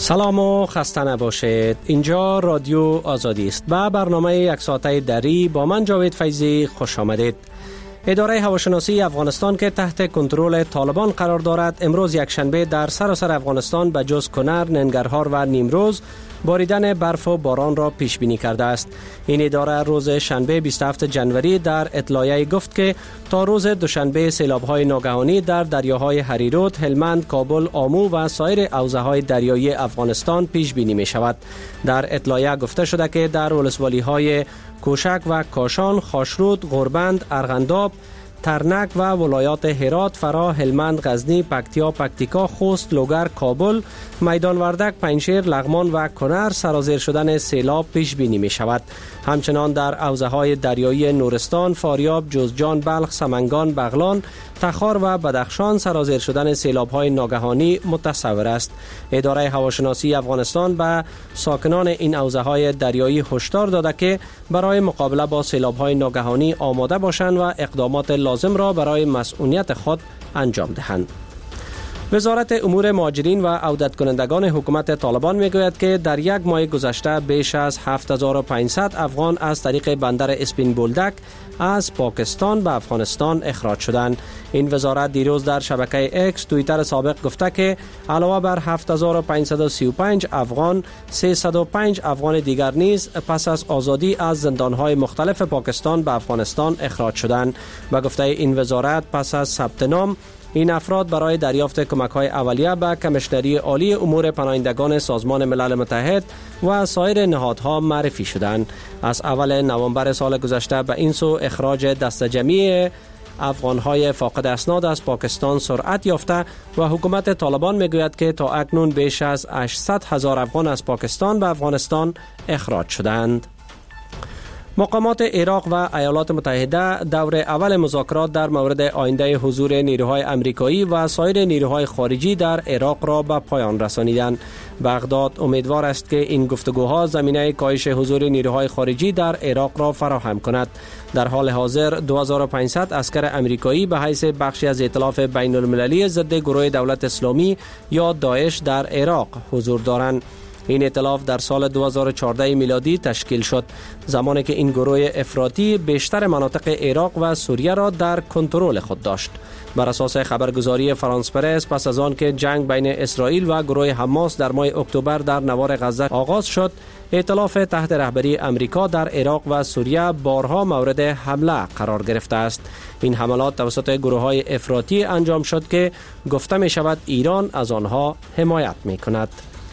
سلام و خسته نباشید. اینجا رادیو آزادی است. با برنامه یک ساعته دری با من جاوید فیضی خوش آمدید. اداره هواشناسی افغانستان که تحت کنترل طالبان قرار دارد امروز یکشنبه در سراسر افغانستان به جز کنر، ننگرهار و نیمروز باریدن برف و باران را پیش بینی کرده است. این اداره روز شنبه 27 جنوری در اطلاعیه گفت که تا روز دوشنبه سیلاب‌های ناگهانی در دریاهای هریرود، هلمند، کابل، آمو و سایر حوزه‌های دریایی افغانستان پیش بینی می شود. در اطلاعیه گفته شده که در ولسوالی‌های کوشک و کاشان، خاشرود، غربند، ارغنداب، ترنک و ولایات هرات، فرا، هلمند، غزنی، پکتیا، پکتیکا، خوست، لوگر، کابل، میدان وردک، پنجشیر، لغمان و کنر سرازیر شدن سیلاب پیش بینی می شود. همچنان در حوزه‌های دریایی نورستان، فاریاب، جوزجان، بلخ، سمنگان، بغلان، تخار و بدخشان سرازیر شدن سیلاب‌های ناگهانی متصور است. اداره هواشناسی افغانستان به ساکنان این حوزه‌های دریایی هشدار داده که برای مقابله با سیلاب‌های ناگهانی آماده باشند و اقدامات لازم را برای مسئولیت خود انجام دهند. وزارت امور مهاجرین و عودت کنندگان حکومت طالبان میگوید که در یک ماه گذشته بیش از 7500 افغان از طریق بندر اسپین بولدک از پاکستان به افغانستان اخراج شدند. این وزارت دیروز در شبکه اکس توییتر سابق گفته که علاوه بر 7535 افغان، 305 افغان دیگر نیز پس از آزادی از زندانهای مختلف پاکستان به افغانستان اخراج شدند. و گفته این وزارت پس از ثبت نام این افراد برای دریافت کمک‌های اولیه به کمیشنری عالی امور پناهندگان سازمان ملل متحد و سایر نهادها معرفی شدند. از اول نوامبر سال گذشته به این سو اخراج دسته جمعی افغان‌های فاقد اسناد از پاکستان سرعت یافته و حکومت طالبان میگوید که تا اکنون بیش از 800,000 افغان از پاکستان به افغانستان اخراج شدند. مقامات عراق و ایالات متحده دور اول مذاکرات در مورد آینده حضور نیروهای امریکایی و سایر نیروهای خارجی در عراق را به پایان رسانیدند. بغداد امیدوار است که این گفتگوها زمینه کاهش حضور نیروهای خارجی در عراق را فراهم کند. در حال حاضر 2500 عسکر امریکایی به حیث بخشی از ائتلاف بین المللی ضد گروه دولت اسلامی یا داعش در عراق حضور دارند. این ائتلاف در سال 2014 میلادی تشکیل شد، زمانی که این گروه افراطی بیشتر مناطق عراق و سوریه را در کنترل خود داشت. بر اساس خبرگزاری فرانس پرس پس از آن که جنگ بین اسرائیل و گروه حماس در ماه اکتبر در نوار غزه آغاز شد، ائتلاف تحت رهبری امریکا در عراق و سوریه بارها مورد حمله قرار گرفته است. این حملات توسط گروه‌های افراطی انجام شد که گفته می شود ایران از آنها حمایت می کند.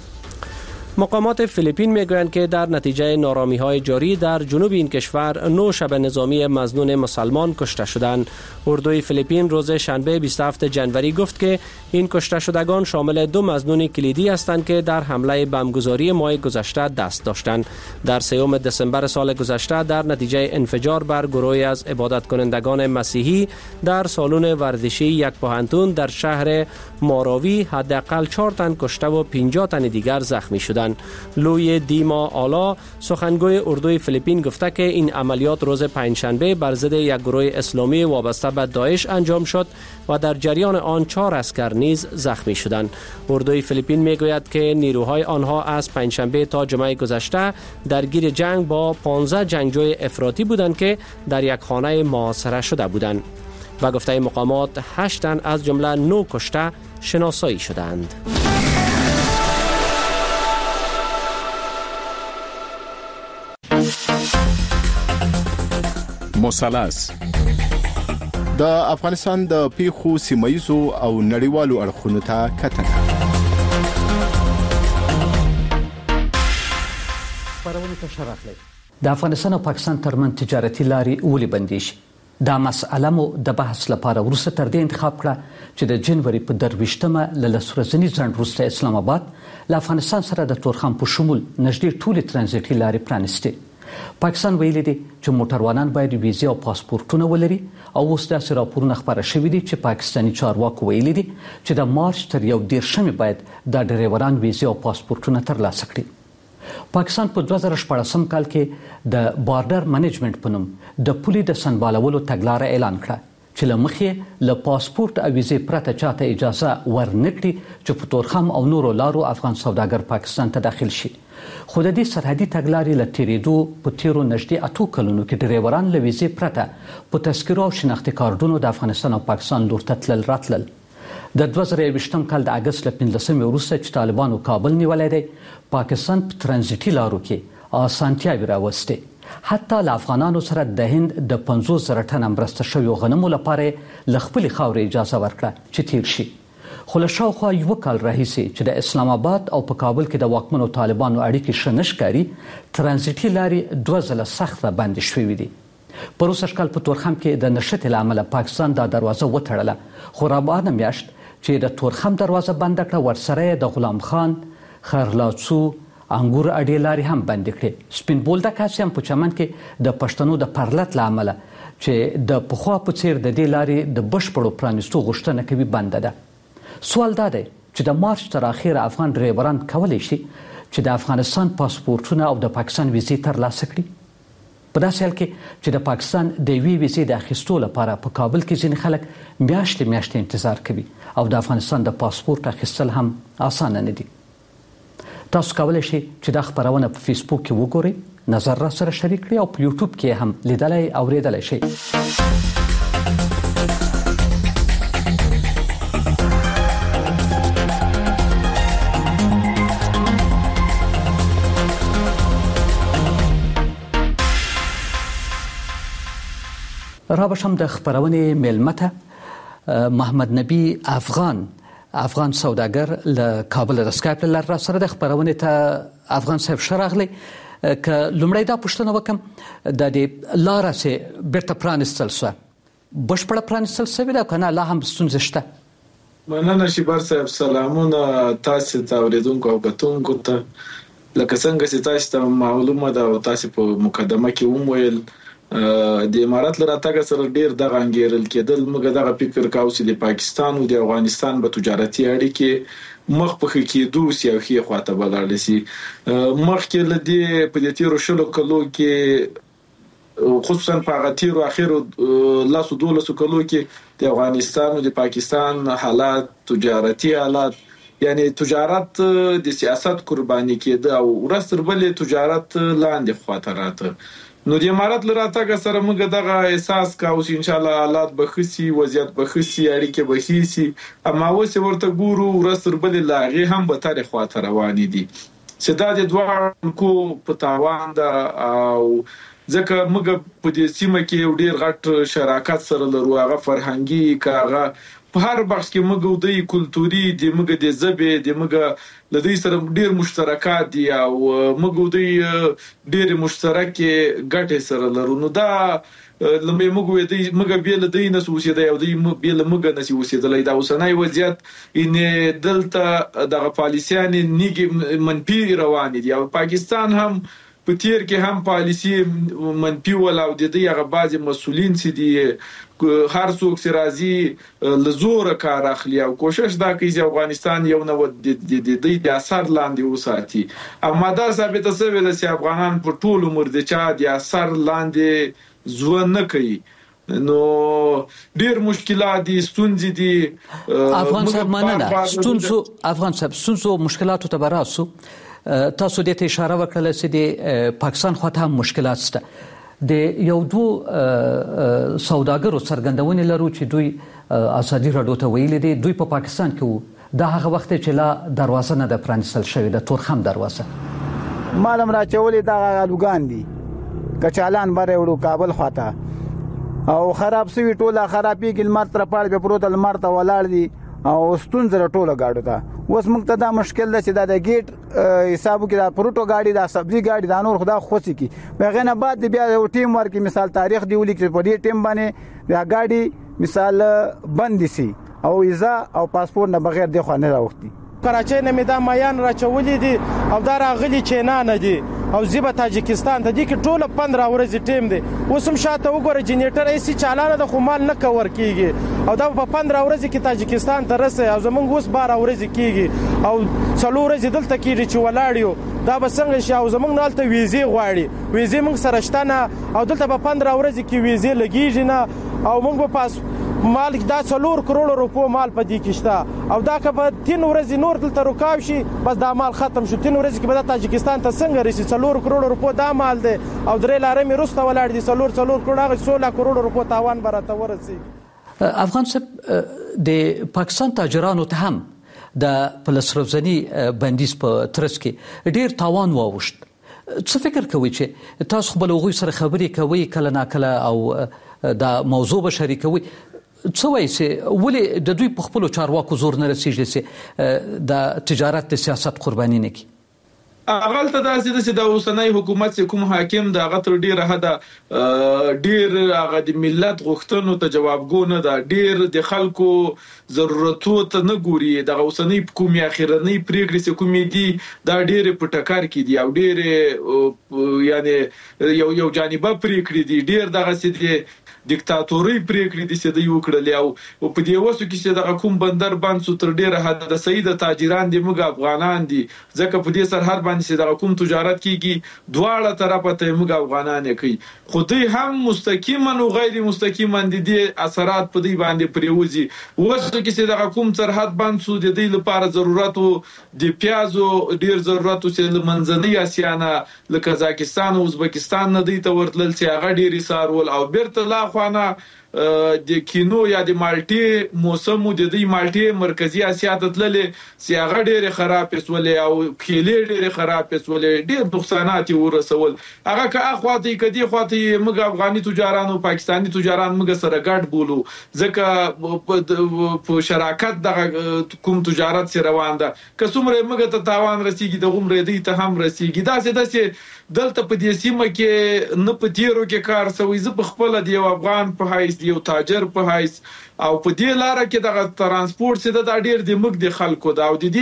مقامات فیلیپین میگویند که در نتیجه نارامی‌های جاری در جنوب این کشور 9 شب نظامی مظنون مسلمان کشته شدند. اردوی فیلیپین روز شنبه 27 جنوری گفت که این کشته شدگان شامل 2 مظنون کلیدی هستند که در حمله بمبگذاری ماه گذشته دست داشتند. در 3 دسامبر سال گذشته در نتیجه انفجار بر گروهی از عبادت کنندگان مسیحی در سالن ورزشی یک پوهنتون در شهر ماراوی حداقل 4 تن کشته و 50 تن دیگر زخمی شدند. لوی دیما آلا سخنگوی اردوی فیلیپین گفته که این عملیات روز پنجشنبه بر ضد یک گروه اسلامی وابسته به داعش انجام شد و در جریان آن 4 عسکر نیز زخمی شدند. اردوی فیلیپین میگوید که نیروهای آنها از پنجشنبه تا جمعه گذشته درگیر جنگ با 15 جنگجوی افراطی بودند که در یک خانه محاصره شده بودند. و گفته مقامات 8 تن از جمله 9 کشته شناسایی شدند. مثلث د افغانستان د پیښو سیمایزو او نړیوالو اړخونو ته کتنه. د افغانستان او پاکستان ترمن تجارتي لارې ولې بندې شي؟ دا مسأله مو د بحث لپاره وروسته تر دې انتخاب کړه چې د جنوري په 23مه له 10 ورځني ځنډ وروسته اسلام آباد له افغانستان سره د تورخم په شمول نږدې ټولې ترانزیټي لارې پرانیستې. پاکستان ویلي دي چې موټروانان باید ویزې او پاسپورتونه ولري او اوس داسې راپورونه خپاره شوي دي چې پاکستاني چارواکو ویلي دي چې د مارچ تر 1 باید دا ډریوران ویزې او پاسپورتونه ترلاسه کړي. پاکستان په 2014 کال کې د بارډر منیجمنت په نوم د پولې د سنبالولو تګلاره اعلان کړه چې چې له مخې له پاسپورت او ویزې پرته چاته اجازه ورنکړي چې په تورخم او نورو لارو افغان سوداګر پاکستان ته داخل شي. خو د دې سرحدي تګلارې له تېرېدو په تېرو نږدې 8 کلونو کې ډریوران له ویزې پرته په تذکرو او شناختي کارډونو د افغانستان او پاکستان لور ته تلل راتلل. د 2021 کال د اګست له 15 وروسته چې طالبانو کابل نیولی دی، پاکستان په ترانزیتي لارو کې اسانتیاوې راوستې. حتی له افغانانو سره د هند د 50,000 ټنه مرسته شویو غنمو لپاره له خپلې خاورې اجازه ورکړه چې تیر شي. خو له شاوخوا 1 کال راهیسې چې د اسلام آباد او په کابل کې د واکمنو طالبانو اړیکې ښه نه ښکاري، ترانزیتي لارې 2 ځله سخته بندې شوې دي. په روسش کال په تورخم کې د نښتې له امله پاکستان دا دروازه وتړله، خو رابعه میاشت چې د تورخم دروازه بنده کړه، ورسره د غلام خان، خرلاڅو، انګور اډې لارې هم بندې کړې. سپین بولدک هسې هم په چمن کې د پښتنو د پرلت له امله چې د پخوا په څیر د دې لارې د بشپړو پرانیستو غوښتنه کوي بنده ده. سوال دا دی چې د مارچ تر اخره افغان ډریوران کولی شي چې د افغانستان پاسپورټونه او د پاکستان ویزې ترلاسه کړي؟ په داسې حال کې چې د پاکستان د یوې ویزې د اخیستو لپاره په کابل کې ځینې خلک میاشتې انتظار کوي او د افغانستان د پاسپورټ اخیستل هم اسانه نه دي. تاسو کولی شئ چې دا خبرونه په فیسبوک کې وګورئ، نظر را سره شریک کړئ او په یوټیوب کې هم لیدلی او اوریدلی شئ. رابشم د خبرونې میلمه ته محمد نبی افغان سوداګر له کابل د سکایپ له لارې سره د خبرونې ته افغان صاحب شراغلی. که لومړی دا پوښتنه وکم، د دې لاره چې بیرته پرانیستل شوه بشپړه پرانیستل شوې ده که نه لا هم ستونزې شته؟ مننه شیبر صاحب، سلامونه تاسو ته اوریدونکو او کتونکو ته. لکه څنګه چې تاسو ته معلومه ده او تاسو په مقدمه کې وویل، د امارات له راتګ سره ډیر دغه انګیرل کېدل. موږ دغه فکر کاوه چې د پاکستان او د افغانستان په تجارتي اړیکې مخ په ښه کېدو سیاحي خواته ولاړ شي. مخکې له دې په دې تیرو 20 کلو کې، خصوصا په هغه تیرو اخیرو 12 کلو کې د افغانستان او د پاکستان حالات، تجارتي حالات، یعنی تجارت د سیاست قرباني کېده او ورستر بلې تجارت لاندې خواته راته. نو د امارات له راتګ سره موږ دغه احساس کاوه چې ان شاء الله حالات به ښه شي، وضعیت به ښه شي، اړیکې به ښې شي. اما اوس ورته ګورو ورستر بلې لا هغې هم بترې خواته روانې دي چې دا د دواړو په تاوان ده. او ځکه موږ په دې سیمه کې یو ډېر غټ شراکت سره لرو، هغه فرهنګي که هغه په هر بخش کې موږ د کلتوري د موږ د ژبې د موږ لدی سره ډیر مشترکات دي او موږ د ډیر مشترکه ګټې سره لرو. نو دا لمه موږ بیل د نه سوسیده او د بیل موږ نه سوسیدلای دا اوسنۍ وضعیت ان دلته دغه پالیسیان نیګ منفي روان دي او پاکستان هم په تیر کې هم پالیسی منفي ولا او د دې هغه بعض مسولین چې دي هر څوک چې راځي لزور کار اخلي او کوشش دا کوي چې افغانستان یو نو د اثر لاندې وساتي. اما دا ثابت شوی دی چې افغانان په ټول عمر د چا د اثر لاندې ژوند نه کوي. نو ډیر مشکلات دي، ستونزې دي. افغان صاحب مننه، ستونزو مشکلاتو ته براسو. تاسو دې ته اشاره وکړه چې د پاکستان خواته هم مشکلات شته. د یو دوه سوداګرو څرګندونې لرو چې دوی ازادي راډیو ته ویلي دي دوی په پاکستان کې وو، دا هغه وخت چې لا دروازه نه ده پرانیستل شوې، د تورخم دروازه مالم را چولې دا لوګان دي کچالان بره وړو کابل خواته او خراب سوي ټوله خرابي کې لمر تر پاړ به پروت لمر ته ولاړ دي او ستونزه ټوله گاډو ته. اوس موږ ته دا مشکل ده چې دا د گیټ حسابو کې دا پروتو گاډي، دا سبزي گاډي، دا نور خدا خوشي کی بغیر نه بعد بیا یو ټیم ورکی مثال تاریخ دی ولیک په دې ټیم باندې دا گاډي مثال بند سي او ویزا او پاسپورت نه بغیر د خو نه راوختي. کراچۍ نه مې دا میان راچولې دي او دا راغلي چینان دي او زیبه تاجکستان ته دي کې ټوله 15 ورځې ټیم دی. اوس هم شاته وګوره جنریټر ایسي چالانه د خو مال نه کور کیږي او دا په 15 ورځې کې تاجکستان ته رسي او زمونږ اوس 12 ورځې کیږي او 4 ورځې دلته کیږي چې ولاړیو. دا به څنګه شي او زمونږ نالته ویزې غواړي، ویزې موږ سره شته نه او دلته په 15 ورځې کې ویزې لګیږي نه او موږ په مال دا 4 کروڑ روپو مال په دې کې شته او دا که په 3 ورځې نور دلته رکاو شي بس دا مال ختم شو. 3 ورځې کې به دا تاجکستان ته څنګه رسي؟ 4 کروڑ روپو دا مال دی او 3 لارې مې وروسته ولاړ دي 4 کروڑ هغه 16 کروڑ روپو تاوان به راته ورسېږي. افغان صاحب د پاکستان تاجرانو ته هم د فلسروزنی بندیز په ترڅ کې ډیر تاوان واوښت. څه فکر کوي چې تاسو خپل هغوی سره خبرې کوي کله ناکله او دا موضوع به شریکوي؟ څه وایي چې ولې د دوی په خپلو چارواکو زور نه رسیږي چې د تجارت د سیاست قرباني نه کړي؟ اول ته داسې د اوسنۍ حکومت چې کوم حاکم د هغه تر ډیره حده ډیر هغه د ملت غوښتنو ته جوابګو نه ده، ډیر د خلکو ضرورتو ته نه ګوري. د اوسنۍ کومې اخیرنۍ پریکړې چې کومې دي دا ډیر په ټکر کې دي او ډیر یعنی یو جانبه پریکړې دي، ډیر دغه سي دیکتاتوري پریکړې دي چې د یو کړل او په دې وسو کې چې د کوم بندر باندې سو تر ډیره حد د سید تاجران دي موږ افغانان دي، ځکه په دې سرحد باندې چې د کوم تجارت کیږي دواړه طرفه ته موږ افغانان کوي، خو دوی هم مستقیما او غیر مستقیما دي اثرات په دې باندې پریوزي. وسو کې چې د کوم سرحد باندې سو د دې لپاره ضرورت د پیازو ډیر ضرورت چې منځنۍ اسیا نه لکه قزاقستان او ازبکستان نه دی ته ورتلل چې هغه ډیر سارول او بیرته لا خوانه د کینو یا د مالټي موسم د دې مالټي مرکزی اسیا ته تللې چې هغه ډېر خراب پسولې او کېلې ډېر خراب پسولې ډېر نقصانات ورسول. هغه که اخواته کدي خواته موږ افغاني تجارانو پاکستانی تجاران موږ سره ګډ بولو ځکه په شراکت د کوم تجارت سره روان ده که څومره موږ ته تاوان رسیږي د غومره دی ته هم رسیږي. داسې دلته په دې سیمه کې نه په تیرو کې کار سوي زه په خپل دی افغان په حیث یو تاجر په حیث او په دې لاره کې د ترانسپورت څخه د ډیر د مګ د خلکو دا او د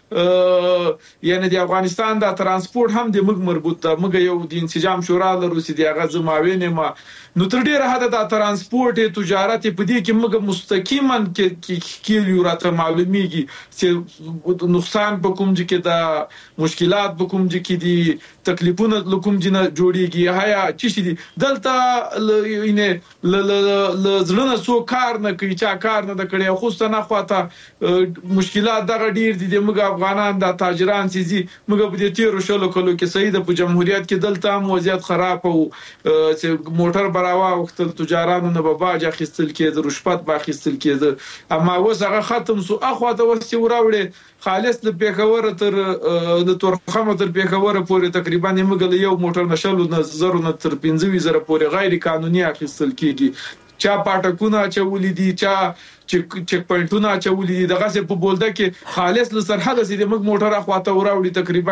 دې یعنی د افغانستان د ترانسپورت هم د مګ مربوط ده. مګ یو د انسجام شورا لرو چې د هغه زماوینه ما نو تر ډیره حد د ترانسپورت تجارت په دې کې مګ مستقیما کې یو راته معلومیږي چې نقصان په کوم ځای کې د مشکلات په کوم ځای کې دي تکلیفونه کوم ځای نه جوړیږي هيا چې دي دلته ینه لزړه سو کار نه کوي چا کار نه کړي خو ستنه خواته مشکلات دغه ډیر دي موږ افغانان د تاجران سيزي موږ په دې تیرو شلو کلو کې سید په جمهوریت کې دلته هم وضعیت خراب او چې موټر براوا وخت تجارانو نه به باج اخیستل کېده رشوت به اخیستل کېده اما وسغه ختم سو اخواته وسې وراوړي خالص د پیښور تر د تورخم تر پیښور پورې تقریبا موږ یو موټر نشلو نه زرو نه تر 15,000 پورې غیر قانوني اخیستل کېږي. چا پټکونه چولې دي چا چک پوینټونه چولې دي دغه څه په بولده کې خالص له سرحد سي موږ موټر اخواته وراوړي تقریبا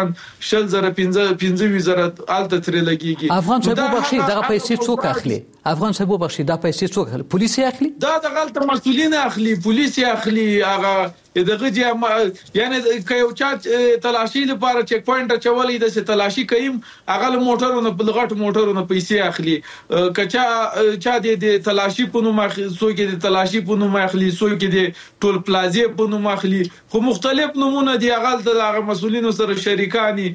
15,000 الته تر لګيږي. افغان صاحب بخشي دغه پیسې څوک اخلي؟ افغان صاحب بخشي دا پیسې څوک اخلي؟ پولیس اخلي؟ دا د غلط مسؤلین اخلي پولیس اخلي هغه دغه چې یعنی که یو چا تلاشي لپاره چک پوینټ چولې د تلاشي کوي هغه موټرونه په لغټ موټرونه پیسې اخلي کچا د تلاشي په نوم اخلي څوک د تلاشي په نوم اخلي څوک د ټول پلازې په نوم اخلي خو مختلف نمونه دي هغه مسؤلینو سره شریکانی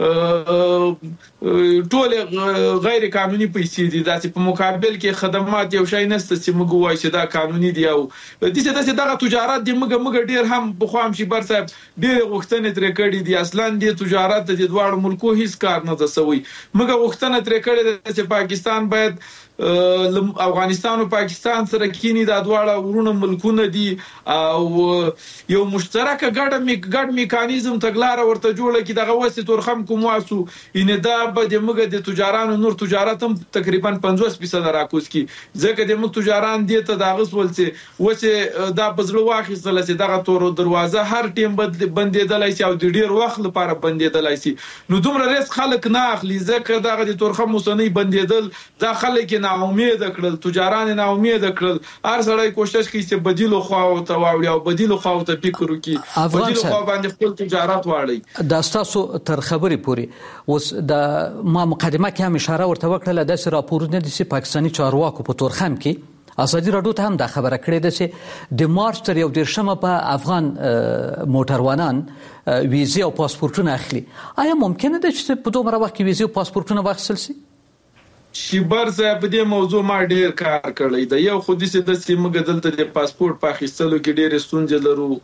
ټول غیر قانوني پیسې دي داسې په مقابل کې خدمات یو شای نسته چې موږ وایو چې دا قانوني دي او دغه تجارت دی موږ ډیر هم په خوام شي بر صاحب ډیر غوښتنې تر کړې دي اصلا د تجارت د دوه ملکو هیڅ کار نه تسوي موږ غوښتنه تر کړې چې پاکستان باید افغانستان او پاکستان سره کینی د دواړه ورونو ملکونه دي او یو مشترک ګډ میکانیزم تګلار ورته جوړه کی دغه وسه تورخم کوم واسو ان دا به د موږ د تجارانو نور تجارت هم تقریبا 50% راکوس کی ځکه د موږ تجاران دي ته دغه ولڅ وسه دا بزړه واخیستل چې دغه تور دروازه هر ټیم بندیدلای شي او د ډیر وخت لپاره بندیدلای شي نو دومره ریس خلک نه اخلي ځکه دغه د تورخم وسنی بندیدل دا خلک نا امید کړل تجاران نا امید کړل هر سړی کوشش کوي چې بدیلو خواو ته واوړي او بدیلو خواو ته فکر وکړي بدیلو خواو باندې خپل تجارت واړي. دا تاسو تر خبرې پوري اوس د ما مقدمه کې هم اشاره ورته وکړه د راپورونه د پاکستاني چارواکو په تورخم کې ازادي راډیو ته هم دا خبره کړې ده چې د مارچ تر 11 په افغان موټروانان ویزه او پاسپورتونه اخلي. آیا ممکنه ده چې په دومره وخت کې ویزه او پاسپورتونه واخیستل شي؟ شیبر صاحب په دې موضوع ما ډیر کار کړی دی. یو خو دې د سیمه دلته د پاسپورت په اخیستلو کې ډیر ستونزې لرو،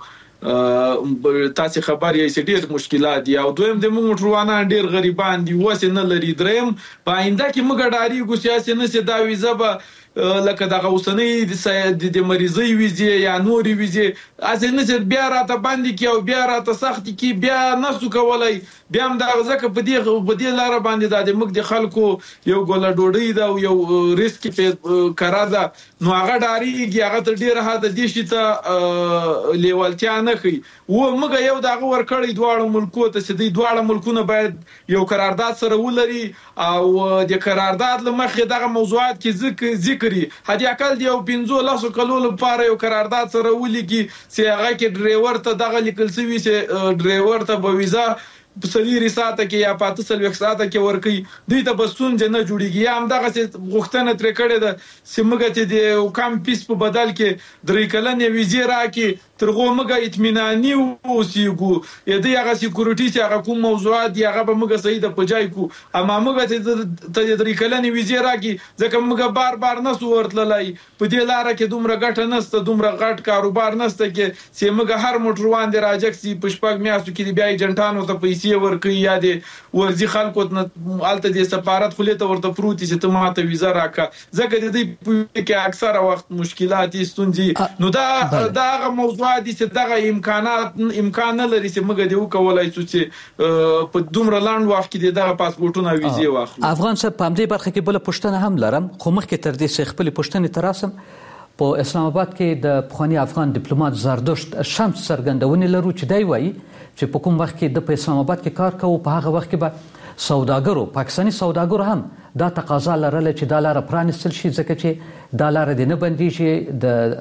تاسو خبر یې چې ډیر مشکلات دي، او دویم د موږ ټولوانان ډیر غریبان دي، وسه نه لري. دریم په آینده کې موږ ډاریږو سیاسي نه سي دا ویزه به لکه دغه اوسنۍ د مریضي ویزه یا نوري ویزه ازنه چې بیا راته باندې کې او بیا راته سخت کې بیا نسو کولای، بیا هم دا ځکه په دې لار باندې د موږ د خلکو یو ګول ډوډۍ دا یو ریسک په قرار ده، نو هغه ډاریږي، هغه تر ډیره حد دي چې ته لیوالتیا نه کوي. و موږ یو دغه ورکړی دواړو ملکو ته چې د دواړو ملکونو باید یو قرارداد سره ولري، او د قرارداد لمخې دغه موضوعات کې ذکري هدي اقل دی او 15 کلو لپاره یو قرارداد سره ولګي چې هغه کې ډرایور ته دغه لیکل شوی چې ډرایور ته به ویزا په 3 ساعته کې یا 45 ساعته کې ورکي، دوی ته بسون نه جوړیږي. یا هم دغه غوښتنه تر کړه د سیمګه ته د کم پیس په بدل کې 3 کلنې ویزه راکې، ترغه موږ اطمینانی اوسېګو، یدي هغه سکیورټي چې هغه کوم موضوعات دی هغه به موږ صحیح د پجای کو، اما موږ ته 3 کلنې ویزه راکې ځکه موږ بار نه سو ورتللای، په دې لار کې دومره ګټه نشته، دومره غټ کاروبار نشته کې چې موږ هر موټروان دی راځي په شپږ میاشتو کې بیا ایجنټانو ته پیسې ورکړي یا د ورزي خلکو الته د سفارت خلیته ورته پروتي چې ته ماته ویزه راکا، ځکه د دې کې اکثره وخت مشکلات ستونزې. نو دا موضوع دي چې دغه امکان نه لري چې موږ دی وکولای شو چې په دومره لاند وخت کې دغه پاسپورتونه ویزه واخلو. افغان صاحب په دې برخه کې بل پښتنه هم لرم، خو مخکې تر دې چې خپل پښتنې تراسم په اسلام آباد کې د پخوانی افغان ډیپلوماټ زردشت شمس څرګندونې لرو چې دی وایي چې په کوم وخت کې د اسلام آباد کې کار کوي په هغه وخت کې به سوداګرو پاکستاني سوداګرو هم دا تقاضا لرله چې دا لار پرانستل شي، ځکه چې دا لار د نه بنديږي.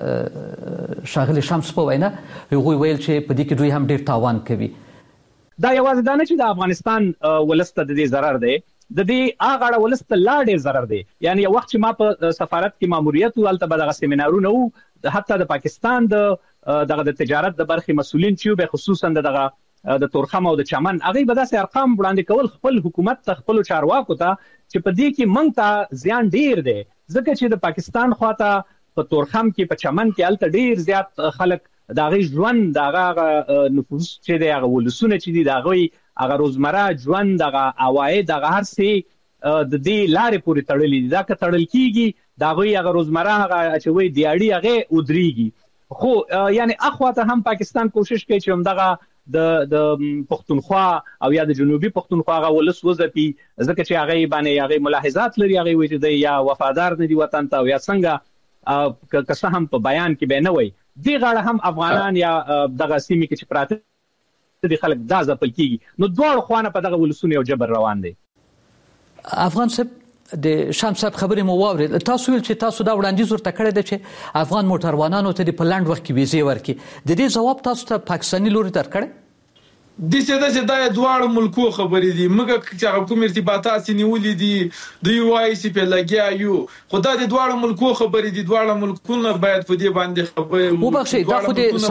د شاغلي شمس په وینا هغوی ویل چې په دې کې دوی هم ډیر تاوان کوي. دا یوازې دا نه چې د افغانستان ولسته د دې ضرر دی، د دې هغه ولسته لا ډیر ضرر دی. یعنی یو وخت چې ما په سفارت کې ماموریت ولته به دغه سیمینارونه وو، حتی د پاکستان د تجارت د برخې مسؤلین چې به خصوصا د تورخم او د چمن هغه به داسې ارقام وړاندې کول خپل حکومت ته خپل چارواکو ته چې په دې کې موږ ته زیان ډیر دی، ځکه چې د پاکستان خواته په تورخم کې په چمن کې الته ډیر زیات خلک دغه ژوند دغه نفوس چې دی هغه ولسونه چې دی دغه هغه روزمره ژوند دغه عواید دغه هر څه د دې لارې پورې تړلې دي. دا که تړل کیږي دغه هغه روزمره هغه چې وي دیاړي هغه ودرېږي. خو یعنی اخواته هم پاکستان کوشش کوي چې همدغه د پښتونخوا او یا د جنوبي پښتونخوا غو ولس وځپي، ځکه چې هغه باندې هغه ملاحظات لري، هغه وایي چې یا وفادار نه دي وطن ته یا څنګه که هم په بیان کې به نه وي. دی غاړه هم افغانان یا دغه سیمې کې چې پراته دي خلک دا ځپل کیږي، نو دواړو خوانه په دغه ولسونو یو جبر روان دی. افغان صاحب د شمس صاحب خبرې مو واورید، تاسو ویل چې تاسو دا وړاندیز ورته کړی دی چې افغان موټروانانو ته په لاند وخت کې ویزې ورکړي، د دې ځواب تاسو ته پاکستاني لوري درکړی؟ د څه د دواړو ملکو خبرې دي، موږ چې کوم ارتباطات نیولې دي دوی وایي چې په لګیا یو، خدای د دواړو ملکو خبرې دي، دواړو ملکونو باید په دې باندې خبرې وبخښي. دا خو د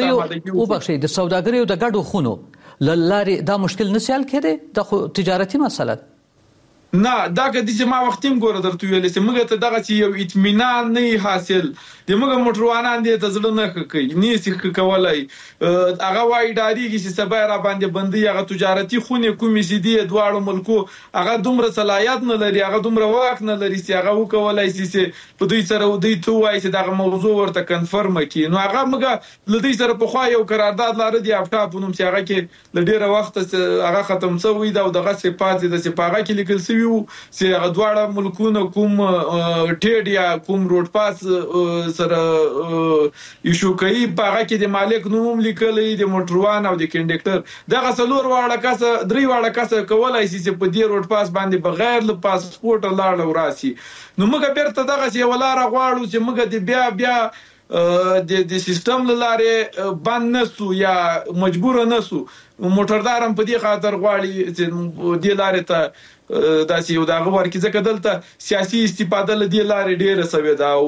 سوداګریو د ګډو خونو لارې دا مشکل نه سیال کړي، دا خو تجارتي مسله ده. نه دا کدي چې ما وختیم ګوره درته ویل چې موږ ته دغه چې یو اطمینان نه حاصل د موږ موټروانان دي ته ځل نه کوي نه سې کولای، هغه وای ډاریږي چې سبا را باندې بندي هغه تجارتي خونه کومې سي دي دواړو ملکو هغه دومره صلاحیت نه لري، هغه دومره وخت نه لري چې هغه وکولای شي په دوی سره دوی ته وای چې دغه موضوع ورته کنفرم کړي. نو هغه موږ لدی سره په خوا یو قرارداد لاره دی افټا په نوم چې هغه کې لډیره وخت هغه ختم شوی دا او دغه صفات د صفاغه کې لیکل شوی چې هغه دواړه ملکونه کوم ټیډ یا کوم روډ پاس سره ایشو کوي، په هغه کې د مالک نوم لیکلی د موټروان او د کنډکټر دغه څلور واړه کسه درې واړه کسه کولای شي چې په دې روډ پاس باندې بغیر له پاسپورت لاړ وراسي. نو موږ بیرته دغه چې ولاره غواړو چې موږ د بیا د سیستم لاره باندې نسو یا مجبور نسو، موټردارم په دې خاطر غواړي چې د لارې ته داسې یو دغه ورکې ځکه دلته سیاسي استفاده له دې لارې ډیره سوي ده او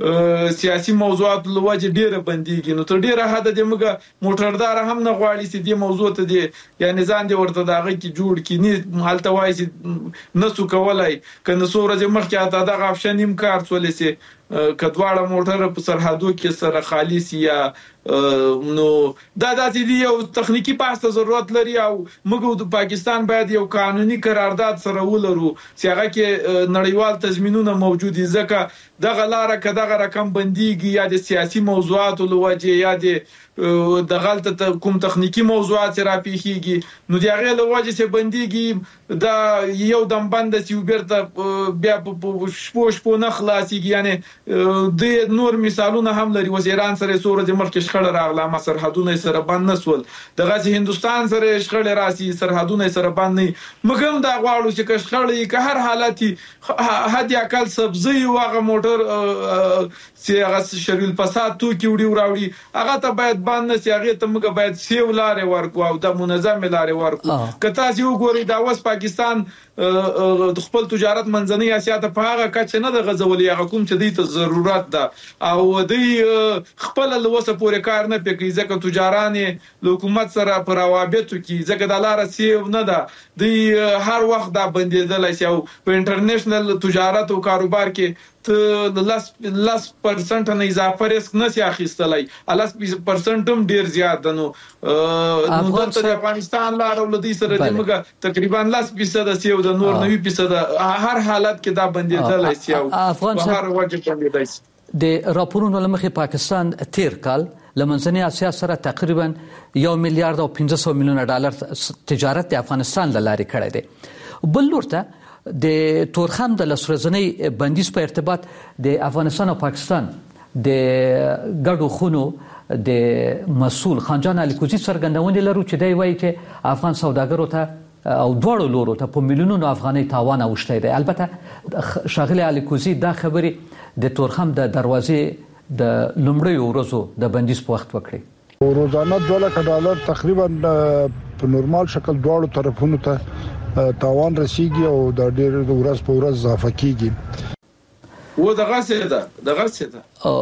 سیاسي موضوعات لوجه ډیره بنديږي. نو تر ډیره حد د موږ موټردار هم نه غواړي چې دې موضوع ته دې یعنی ځان دې ورته داغه کې جوړ کې نه حالت وایي چې نسو کولای کنه سورج مخکې دغه آپشن امکان څولې سي کډواړه موټر په سرحدو کې سره خالص یا نو دا دې یو تخنیکی پاسته ضرورت لري او موږ د پاکستان باید یو قانوني قرارداد سره ولرو چې هغه کې نړیوال تضمینونه موجود دي ځکه دغه لاره کداغه رقم بنديږي یا د سیاسي موضوعاتو لوجه یا د غلطه کوم تخنیکی موضوعات را پیخيږي نو دی هغه لوجه چې بنديږي دا یو دم بند چې وبرته بیا په شپو نه خلاصيږي یعنی د نور مثالونه هم لري. وزیران سره سورج مخکې شخړه راغله ما سرحدونه سره بند نسول دغه هندستان سره شخړه راسي سرحدونه سره بند نه مګم دا غواړو چې شخړه که هر حالتي حد اقل سبزي واغه موټر چې هغه شریل فساد تو کې وړي هغه ته باید باندې چې هغه ته موږ باید سیو لارې ورکو او د منظم لارې ورکو. که تاسو وګورئ دا اوس پاکستان د خپل تجارت منځنۍ اسیا ته په هغه کچ نه د غزولي هغه کوم چې د ضرورت ده او د خپل لوسه پورې کار نه پکې ځکه تجاران له حکومت سره پر روابطو کې ځکه د لار سیو نه ده د هر وخت دا بندیدل شي او په انټرنیشنل تجارت او کاروبار کې ته 10% نه اضافه ریسک نه سي اخیستلای 10% هم ډیر زیات ده. نو د افغانستان لار ولدي سره د موږ تقریبا 10% سي او د نور 90% هر حالت کې دا بندیدل شي او هر وخت بندیدل شي. د راپورونو لمخې پاکستان تیر کال لمنځنۍ اسیا سره تقریبا 1 میلیارډ او 500 میلیونه ډالر تجارت د افغانستان لاري کړی دی. بل لورته د تورخم د لسرزنۍ بندیز په ارتباط د افغانستان او پاکستان د ګډو خونو د مسؤل خانجان الیکوزي څرګندونې لرو چې دی وایي چې افغان سوداګرو ته او دوړو لورو ته په میلیونونو افغاني تاوان اوشته دی. البته شاغلي الیکوزي دا خبري د تورخم د دروازې د لومړیو ورځو د بندیز په وخت وکړي. روزانه $2 تقریبا په نورمال شکل دوړو طرفونو ته تاوان رسیږي او د ډېر ورځ په ورځ اضافه کیږي. و دغه څه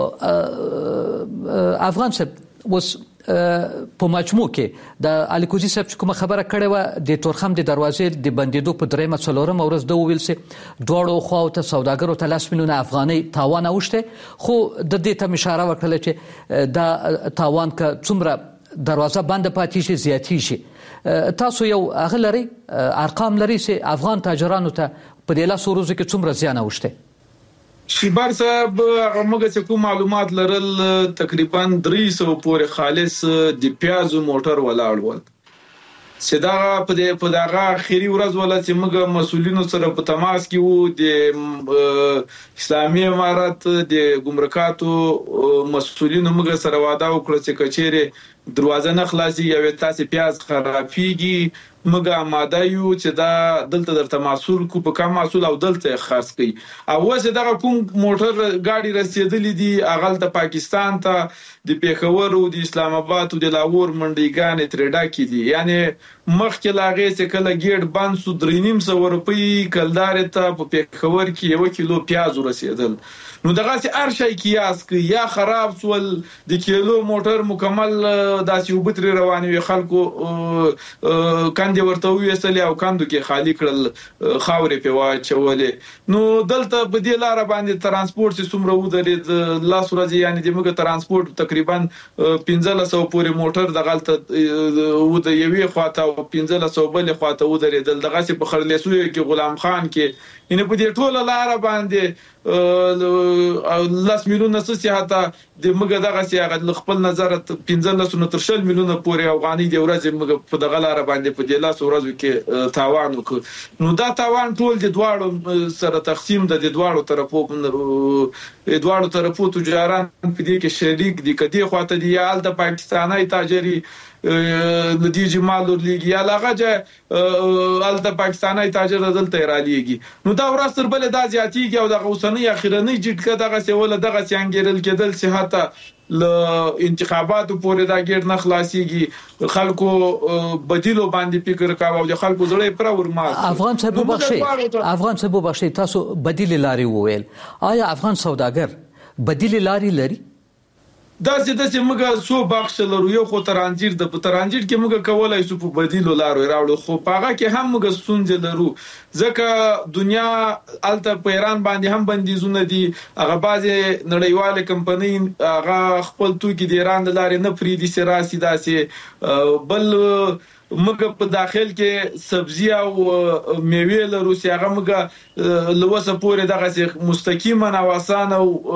ده افغان صاحب وس په مجموع کې د الیکوزي صاحب کوم خبره کړې و د تورخم د دروازې د بندیدو په درېمه څلورم ورځ د ویل سي دوړو خو ته سوداګرو ته 10 میلیونه افغاني تاوان اوشته خو د دې ته اشاره وکړه چې دا تاوان ک څومره دروازه بند پاتې شي زیاتی شي. تاسو یو اغلري ارقام لري چې افغان تاجرانو ته په دې لاس ورځو کې څومره زیان اوشته؟ شیبر صاحب موږ چې کوم معلومات لرل تقریبا 300 پورې خالص د پیازو موټر ولاړ ول. صدا په دغه اخیری ورځ ولا چې موږ مسولینو سره په تماس کې وو د اسلامي امارات د ګمرکاتو مسولینو موږ سره وعده وکړه چې کچېره دروازه نه خلاصي یا تاسو پیاز خرابيږي موږ آماده یو چې دا دلته درته محصول کو په کم محصول او دلته خاص کی او وسه دغه کوم موټر گاډي رسیدلې دي اغل د پاکستان ته د پیښور او د اسلام آباد او د لاهور منډیګان ترډا کې دي یعنی مخکې لاغې چې کله ګیټ بند سو 300 روپۍ کلدار ته په پیښور کې 1 کیلو پیاز رسیدل. نو دغه چې ارشای کیاس کې یا خراب سول د کیلو موټر مکمل داسې وبتري رواني خلکو کاندي ورته وېستل او کاندو کې خالی کړل خاورې په واچولې. نو دلته په دې لار باندې ترانسپورت سیستم راو درې لاس ورځي یعنی د موږ ترانسپورت تقریبا 1500 پورې موټر د غلطه و د یوې خواته او 1500 بل خواته و درې دغه چې په خړلېسوي کې غلام خان کې ان په دې ټوله لار باندې 10 میلیونه سیاحت د موږ دغه سیاحت خپل نظر 15 تر 20 میلیونه پورې افغاني د ورځې موږ په دغه لار باندې په دې لاس ورځو کې تاوان وکړ. نو دا تاوان ټول د دواړو سره تقسیم د دواړو طرفو تجاران په دې کې شریک دي کدي خواته دی یال د پاکستاني تاجري لدی جمال ورلیږي یا لغه ال د پاکستاني تاجر دلته را لیږي. نو دا ورستر بل د ازیاتیږي او د غوسنی اخیرنی جټکه دغه سیول دغه څنګهرل کېدل صحت ل انتخاباتو پورې دا ګډ نه خلاصيږي خلکو بدیلو باندې فکر کاوه او د خلکو زړه پر ورمات. افغان صاحب بخشي تاسو بدیل لاري وویل آیا افغان سوداګر بدیل لارې لري؟ داسې موږ څو بخش لرو. یو خو ترانزیت د ترانزیت کې موږ کولای شو په بدیلو لارو راوړو، خو پاغه کې هم موږ ستونزې لرو ځکه دنیا الته په ایران باندې هم بندیزونه دي. هغه بعضي نړیواله کمپنۍ هغه خپل توکي د ایران د لارې نه پریدي سراسي داسې بل موږ په داخل کې سبزی او میوه لرو چې هغه موږ لوسه پورې دغه مستقیما او اسانه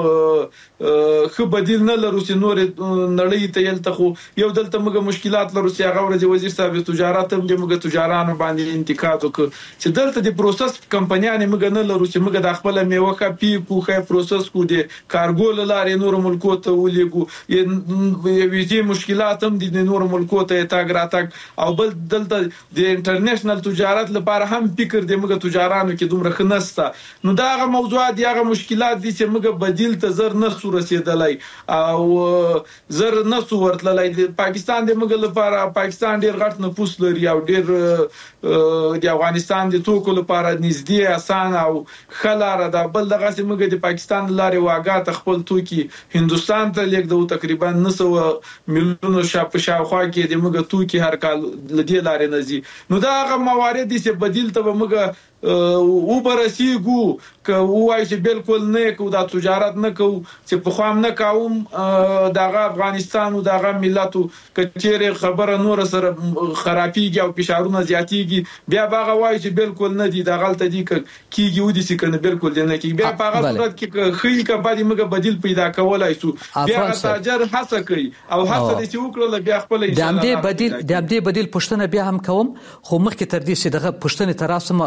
او خو بدیل نه لرو چې نور نړۍ ته یلته خو یو دلته موږ مشکلات لرو چې هغه ورځ وزیر صاحب تجارت هم د موږ تجارانو باندې انتقاد وکړ چې دلته د پروسس کمپنیانې موږ نه لرو چې موږ د خپل میوه کپی پوخه پروسس کو دي کارګو لاره نور ملکو ته ولېګو یوې مشکلات هم د نور ملکو ته تاګ راتګ او دلته د انټرنیشنل تجارت لپاره هم فکر د موږ تجارانو کې دومره خنسته. نو دا هغه موضوعات دي، هغه مشکلات دي چې موږ بدیل ته زر نه رسیدلای او زر نه ورتللای. پاکستان د موږ لپاره پاکستان ډیر غټ نفوس لري او ډیر د افغانستان د توکو لپاره نږدې اسانه او خلاره ده. بل دغه چې موږ د پاکستان لارې واګات خپل توکي هندستان ته لیږدو تقریبا 900 میلیون شاوخوا کې د موږ توکي هر کال لدی لارې نزي. نو دا هغه موارد دي چې بدیل ته موږ او برسیګو که وای چې بالکل نه کو دا تجارت نه کو چې په خوام نه کوم دغه افغانستان او دغه ملت کچېره خبره نور سره خرابېږي او فشارونه زیاتېږي بیا باغه وای چې بالکل نه دي دا غلطه دي کیږي و دي چې کنه بالکل نه کیږي بیا په هغه صورت کې خې کا باندې موږ بدیل پیدا کولای شو. بیا تاجر هڅه کوي او هڅه دې چې وکړل بیا خپل د همدې بدیل پښتنه بیا هم کوم. خو مخکې تر دې چې دغه پښتنه تراسم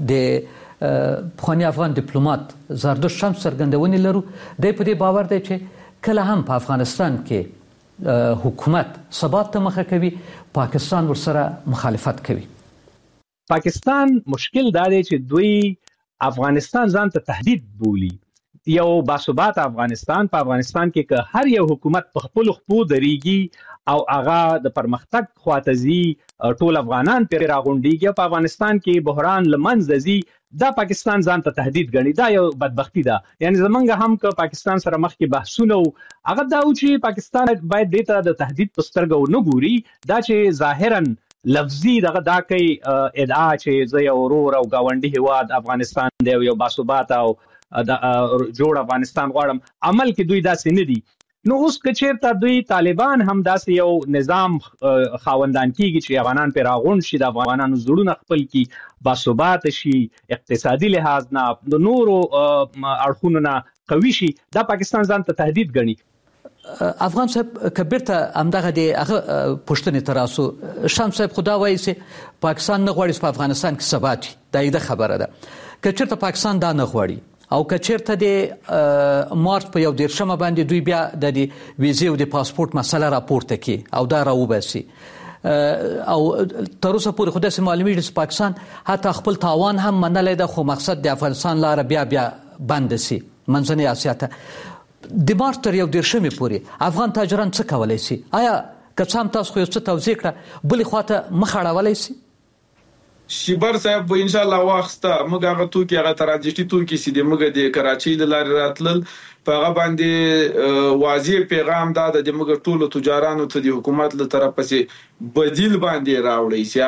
د پخوانی افغان ډیپلوماټ زردوش شمس څرګندونې لرو. د په دې باور دی چې کله هم په افغانستان کې حکومت ثبات ته مخه کوي پاکستان ورسره مخالفت کوي. پاکستان مشکل دا دی چې دوی افغانستان ځان ته تهدید بولي. یو باثبات افغانستان په افغانستان کې که هر یو حکومت په خپل خپو دریږي او هغه د پرمختګ خواته ټول افغانان پر راغونډيږي په افغانستان کې بحران لمنځه ځي دا پاکستان ځان ته تهدید ګڼي. دا یو بدبختی ده. یعنی زمونږ هم که پاکستان سره مخکې بحثونه هغه دا چې پاکستان باید دته د تهدید په سترګو نه ګوري. دا چې ظاهرا لفظي دغه دا کوي ادعا چې زه یو ورور او گاونډي هواد افغانستان دی یو باثبات او جوړ افغانستان غواړم، عمل کې دوی داسې نه دي. نو اوس کچېرته دوی طالبان هم داسې یو نظام خاوندان کیږي چې افغانان پر راغونډ شي د افغانانو زړونه خپل کی باثبات شي اقتصادي لحاظ نه د نورو اړخونو نه قوي شي. دا پاکستان ځان ته تهدید ګڼي. افغان صاحب کبیرته همدغه د هغه پښتنې تراسو شمس صاحب خدا وایي چې پاکستان نه غواړي په افغانستان کې ثبات وي. دا یې خبره ده. کچېرته پاکستان دا نه غواړي او کچېرته د مارچ په 11 باندې دوی بیا د ویزې او د پاسپورت مسله راپورته کوي او دا راوباسي او تر اوسه پورې خو داسې معلومیږي چې پاکستان حتی خپل تاوان هم منلی ده خو مقصد د افغانستان لاره بیا بند شي منځنۍ اسیا ته. د مارچ تر 11 پورې افغان تاجران څه کولی شي؟ آیا که څه هم تاسو خو یو څه توضیح کړه بلې خواته مخ اړولی شي؟ شیبر صاحب ان شاء الله واخسته موږ هغه توکي هغه ترانزیتي توکي چې د موږ د کراچۍ د لارې راتلل په هغه باندې واضح پیغام دا د موږ ټولو تجارانو ته د حکومت له طرفه سي بدیل باندې راوړي چې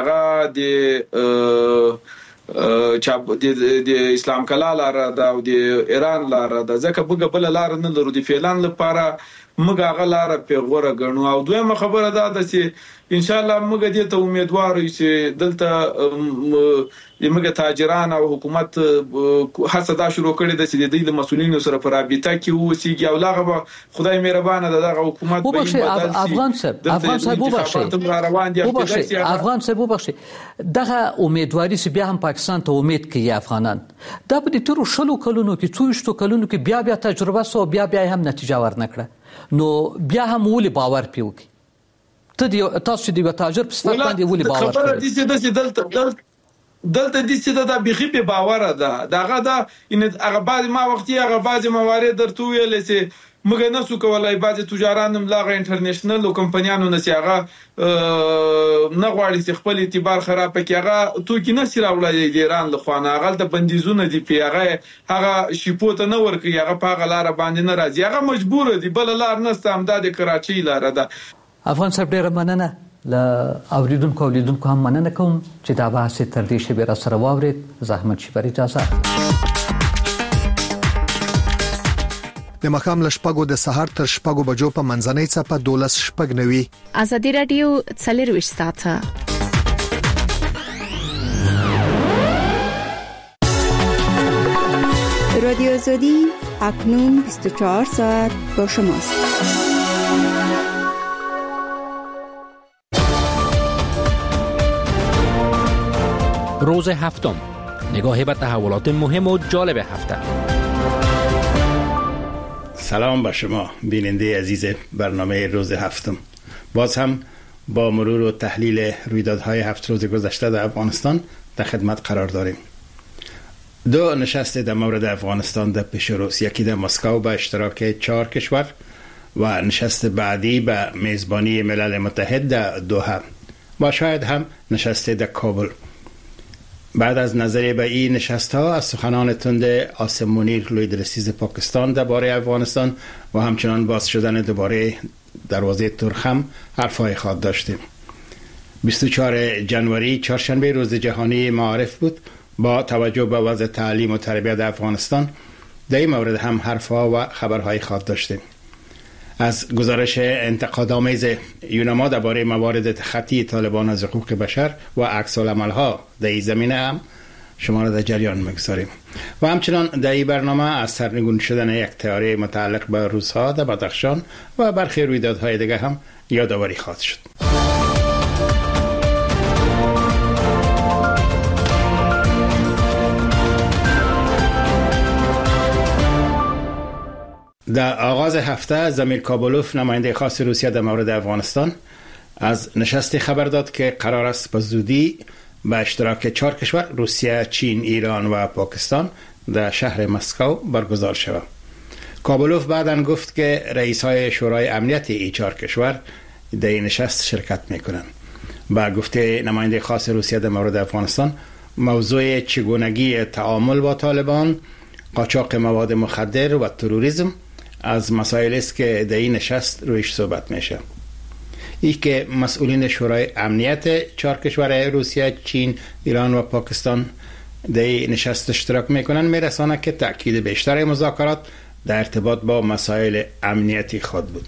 هغه د اسلام کلا لاره دا او د ایران لاره دا ځکه موږ بل لاره نه لرو د فعلان لپاره موږ هغه لاره په غوړه غنو. او دویمه خبره دا ده چې ان شاء الله موږ دې ته امیدوار یو چې دلته موږ تاجران او حکومت هڅه دا شروع کړې ده چې د دې مسؤلینو سره په رابطه کې اوسېږي او لاغه خدای مهربانه ده دغه حکومت به افغان صاحب وبخښي دغه امیدواري چې بیا هم پاکستان ته امید کوي افغانان دا په دې تر شلو کلونو کې 200 کلونو کې بیا تجربه سو بیا هم نتیجه ورنکړه. نو بیا هم ولې باور پیوږي؟ تاسو د تاجر په صفت باندې ولې باور کوئ؟ خبره دي چې دلته دي چې دا بيخي په باور ده دغه دا ان هغه بعض ما وختي هغه بعض موارد درته ویل چې موږ نه څو کولای بعض تجاران هم لاغه انټرنیشنل کمپنیانو نسیغه نه غواړي چې خپل اعتبار خراب کړي هغه توکي نه سره وړي د ایران له خوانه هغه د بندیزونه دی پیغه هغه شیپوت نه ورکي هغه په غلار باندې نه راځي هغه مجبور دي بل لار نه ستامداد کراچي لار ده. افغان صاحب ډیر مننه ل اوریدونکو هم مننه کوم چې دا بحث تر دې شی را سره واورید. زحمت شي پر اجازه د مخام ل شپږو د سحر تر شپږو بجو په منځنۍ صفه 12:09 ازادي رادیو 40 ساعته رادیو آزادی اکنون 24 ساعت با شماست. روز هفتم، نگاهی به تحولات مهم و جالب هفته. سلام به شما بیننده عزیز برنامه روز هفتم. باز هم با مرور و تحلیل رویدادهای 7 روز گذشته در افغانستان در خدمت قرار داریم. 2 نشست در مورد افغانستان در پیش روز، یکی در مسکو به اشتراک 4 کشور و نشست بعدی به میزبانی ملل متحد در دوحه و شاید هم نشست در کابل. بعد از نظریه به این نشست ها از سخنان تند عاصم منیر لوی رئیس پاکستان درباره افغانستان و همچنان باز شدن دوباره دروازه ترخم حرفای خواهد داشتیم. 24 جنوری چهارشنبه روز جهانی معارف بود. با توجه به وضع تعلیم و تربیت افغانستان در این مورد هم حرفها و خبرهای خواهد داشتیم. از گزارش انتقادآمیز یونما درباره موارد تخطی طالبان از حقوق بشر و عکس‌العمل‌ها در این زمینه هم شما را در جریان می‌گذاریم و همچنان در این برنامه از سرنگون شدن یک تئوری متعلق به روس‌ها در بدخشان و برخی رویدادهای دیگر هم یادآوری خواهد شد. در آغاز هفته زمیر کابلوف نماینده خاص روسیه در مورد افغانستان از نشستی خبر داد که قرار است به زودی به اشتراک 4 کشور روسیه، چین، ایران و پاکستان در شهر مسکو برگزار شود. کابلوف بعداً گفت که رئیس‌های شورای امنیت این 4 کشور در این نشست شرکت می‌کنند. با گفته نماینده خاص روسیه در مورد افغانستان، موضوع چگونگی تعامل با طالبان، قاچاق مواد مخدر و تروریسم از مسائل است که در این نشست رویش صحبت میشه. این که مسئولین شورای امنیت 4 کشور روسیه، چین، ایران و پاکستان در این نشست اشتراک میکنن میرسانه که تأکید بیشتر مذاکرات در ارتباط با مسائل امنیتی خود بود.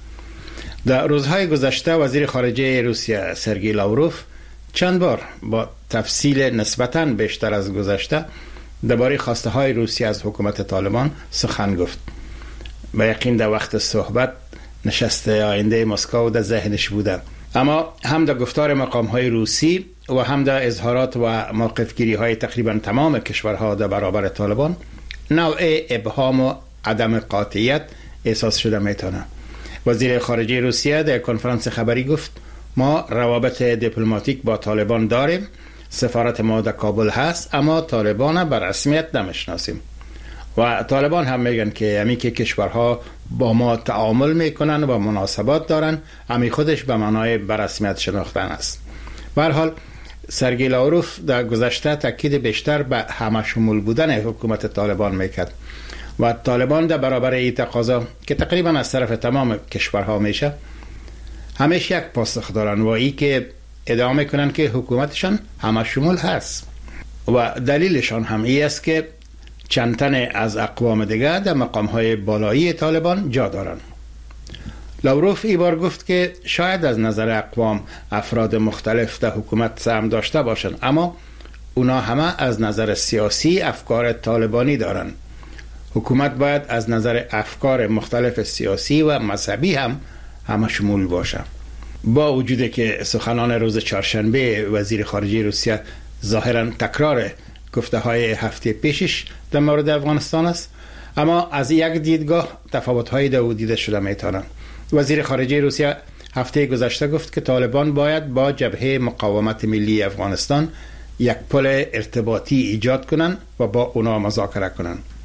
در روزهای گذشته وزیر خارجه روسیه سرگئی لاوروف چند بار با تفصیل نسبتاً بیشتر از گذشته درباره خواسته های روسیه از حکومت طالبان سخن گفت. به یقین در وقت صحبت نشست آینده مسکو در ذهنش بوده، اما هم در گفتار مقام های روسی و هم در اظهارات و موقف گیری های تقریبا تمام کشورها در برابر طالبان نوع ابهام و عدم قاطعیت احساس شده میتونه. وزیر خارجه روسیه در کنفرانس خبری گفت ما روابط دیپلماتیک با طالبان داریم، سفارت ما در کابل هست، اما طالبان بر رسمیت نمیشناسیم. و طالبان هم میگن که همی که کشورها با ما تعامل میکنن و مناسبات دارن، همی خودش به معنای بر رسمیت شناختن است. به هر حال سرگئی لاوروف در گذشته تاکید بیشتر به همه شمول بودن حکومت طالبان میکرد و طالبان در برابر این تقاضا که تقریبا از طرف تمام کشورها میشه همیشه یک پاسخ دارن و ای که ادعا میکنن که حکومتشان همه شمول هست و دلیلشان هم ای است که چند تن از اقوام دیگر در مقام‌های بالایی طالبان جا دارند. لاوروف ای بار گفت که شاید از نظر اقوام افراد مختلف در حکومت سهم داشته باشند، اما اونا همه از نظر سیاسی افکار طالبانی دارند. حکومت باید از نظر افکار مختلف سیاسی و مذهبی هم همه شمول باشه. با وجود که سخنان روز چهارشنبه وزیر خارجه روسیه ظاهراً تکرار گفته های هفته پیشش در مورد افغانستان است، اما از یک دیدگاه تفاوت های در دیده شده میتونند. وزیر خارجه روسیه هفته گذشته گفت که طالبان باید با جبهه مقاومت ملی افغانستان یک پل ارتباطی ایجاد کنند و با اونا مذاکره کنند.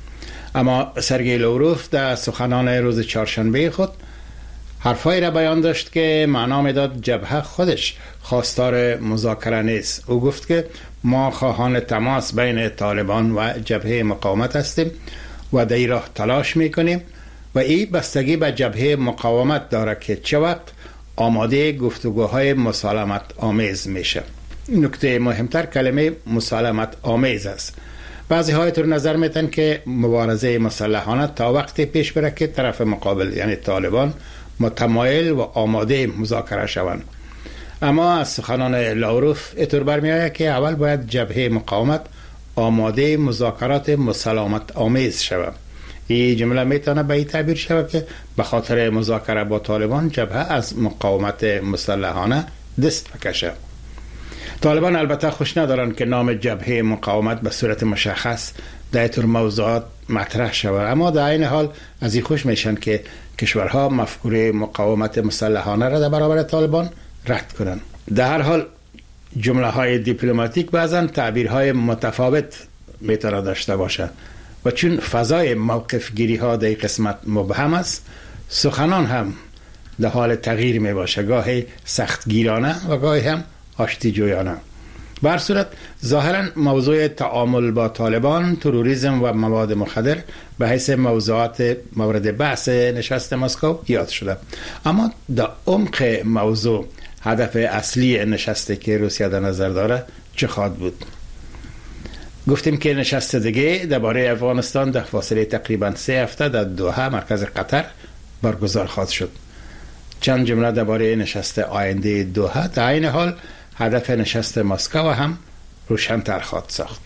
اما سرگئی لاوروف در سخنان روز چهارشنبه خود حرفایی را بیان داشت که معنا میداد جبهه خودش خواستار مذاکره نیست. او گفت که ما خواهان تماس بین طالبان و جبهه مقاومت هستیم و در این راه تلاش میکنیم و این بستگی به جبهه مقاومت داره که چه وقت آماده گفتگوهای مسالمت آمیز میشه. نکته مهمتر کلمه مسالمت آمیز است. بعضی های طور نظر میتن که مبارزه مسلحانه تا وقتی پیش بره که طرف مقابل یعنی طالبان متمایل و آماده مذاکره شوند. اما از سخنان لاوروف اینطور برمیآید که اول باید جبهه مقاومت آماده مذاکرات مسالمت آمیز شود. این جمله میتونه به این تعبیر شود که به خاطر مذاکره با طالبان جبهه از مقاومت مسلحانه دست بکشه. طالبان البته خوش ندارن که نام جبهه مقاومت به صورت مشخص در اینطور موضوعات مطرح شود، اما در این حال از این خوش میشن که کشورها مفکوره مقاومت مسلحانه را در برابر طالبان رد کنند. در هر حال جمله های دیپلماتیک بعضا تعبیرهای متفاوت میتونه داشته باشه و چون فضای موقف گیری ها در قسمت مبهم است، سخنان هم در حال تغییر می باشه، گاهی سختگیرانه و گاهی هم آشتی جویانه. به هر صورت ظاهرا موضوع تعامل با طالبان، تروریسم و مواد مخدر به حیث موضوعات مورد بحث نشست مسکو یاد شده، اما در عمق موضوع هدف اصلی نشستی که روسیه در نظر داره چه خواهد بود؟ گفتیم که نشست دیگه درباره افغانستان در فاصله تقریبا 3 هفته در دوحه مرکز قطر برگزار خواهد شد. چند جمله درباره نشست آینده دوحه. در این حال هدف نشست مسکو هم روشن‌تر خواهد ساخت.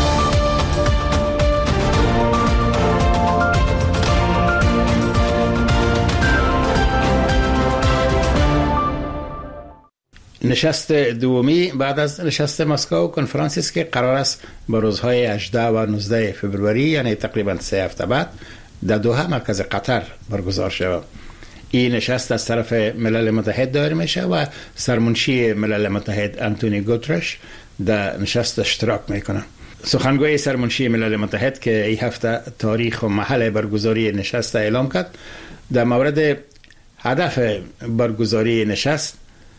نشست دومی بعد از نشست مسکو کنفرانسی است که قرار است به روزهای 18 و 19 فوریه یعنی تقریبا 3 هفته بعد در دوحه مرکز قطر برگزار شود. این نشست از طرف ملل متحد دایر میشه و سرمنشی ملل متحد آنتونی گوترش در نشست اشتراک میکنه. سخنگوی سرمنشی ملل متحد که این هفته تاریخ و محل برگزاری نشست اعلام کرد، در مورد هدف برگزاری نشست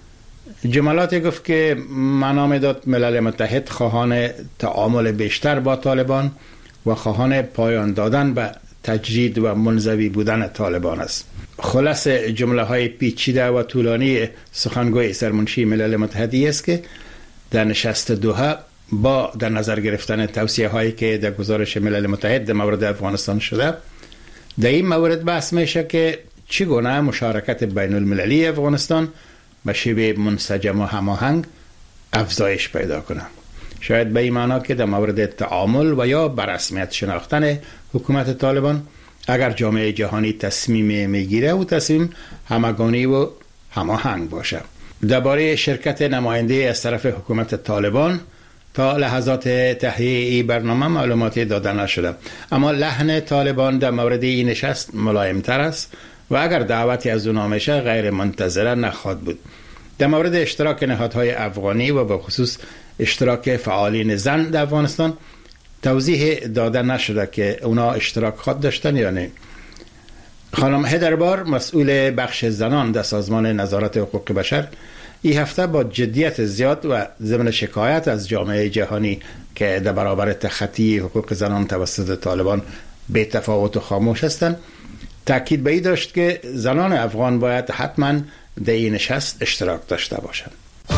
جملاتی گفت که معنا میداد ملل متحد خواهان تعامل بیشتر با طالبان و خواهان پایان دادن به تجدید و منزوی بودن طالبان است. خلاص جمله های پیچیده و طولانی سخنگوی سرمنشی ملل متحد است که در نشست دوحه با در نظر گرفتن توصیه هایی که در گزارش ملل متحد در مورد افغانستان شده، در این مورد بحث میشه که چگونه مشارکت بین المللی افغانستان به شیوه منسجم و هماهنگ افزایش پیدا کنه. شاید به این معنا که در مورد تعامل و یا برسمیت شناختن حکومت طالبان اگر جامعه جهانی تصمیم میگیره و تصمیم همگانی و هماهنگ باشه. درباره شرکت نماینده از طرف حکومت طالبان تا لحظات تهیه این برنامه معلوماتی داده نشده، اما لحن طالبان در مورد این نشست ملایم‌تر است و اگر دعوتی از اونها میشه غیر منتظره نخواهد بود. در مورد اشتراک نهادهای افغانی و به خصوص اشتراک فعالین زن در افغانستان توضیح داده نشده که اونا اشتراک خود داشتن یا نه. خانم هدربار مسئول بخش زنان در سازمان نظارت حقوق بشر این هفته با جدیت زیاد و ضمن شکایت از جامعه جهانی که در برابر تخطی حقوق زنان توسط طالبان بی تفاوت و خاموش هستند تاکید به این داشت که زنان افغان باید حتما در این نشست اشتراک داشته باشند.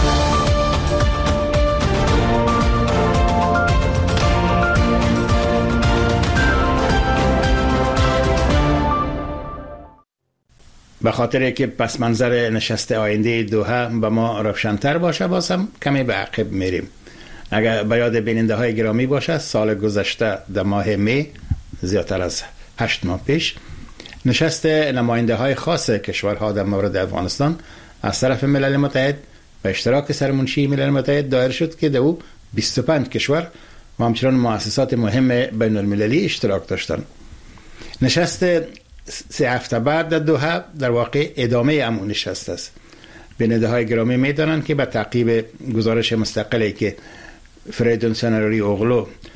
به خاطر که پس منظر نشست آینده دوحه به ما روشن‌تر باشه باز هم کمی به عقب میریم. اگر به یاد بیننده های گرامی باشه سال گذشته در ماه می زیادتر از 8 ماه پیش نشست نماینده های خاص کشورها در مورد افغانستان از طرف ملل متحد به اشتراک سرمنشی ملل متحد دایر شد که در او 25 کشور و همچنان مؤسسات مهم بین المللی اشتراک داشتند. نشست 3 هفته بعد در دوحه در واقع ادامه امون نشست است. بیننده های گرامی میدانند که به تعقیب گزارش مستقلی که فریدون سنراری اوغلو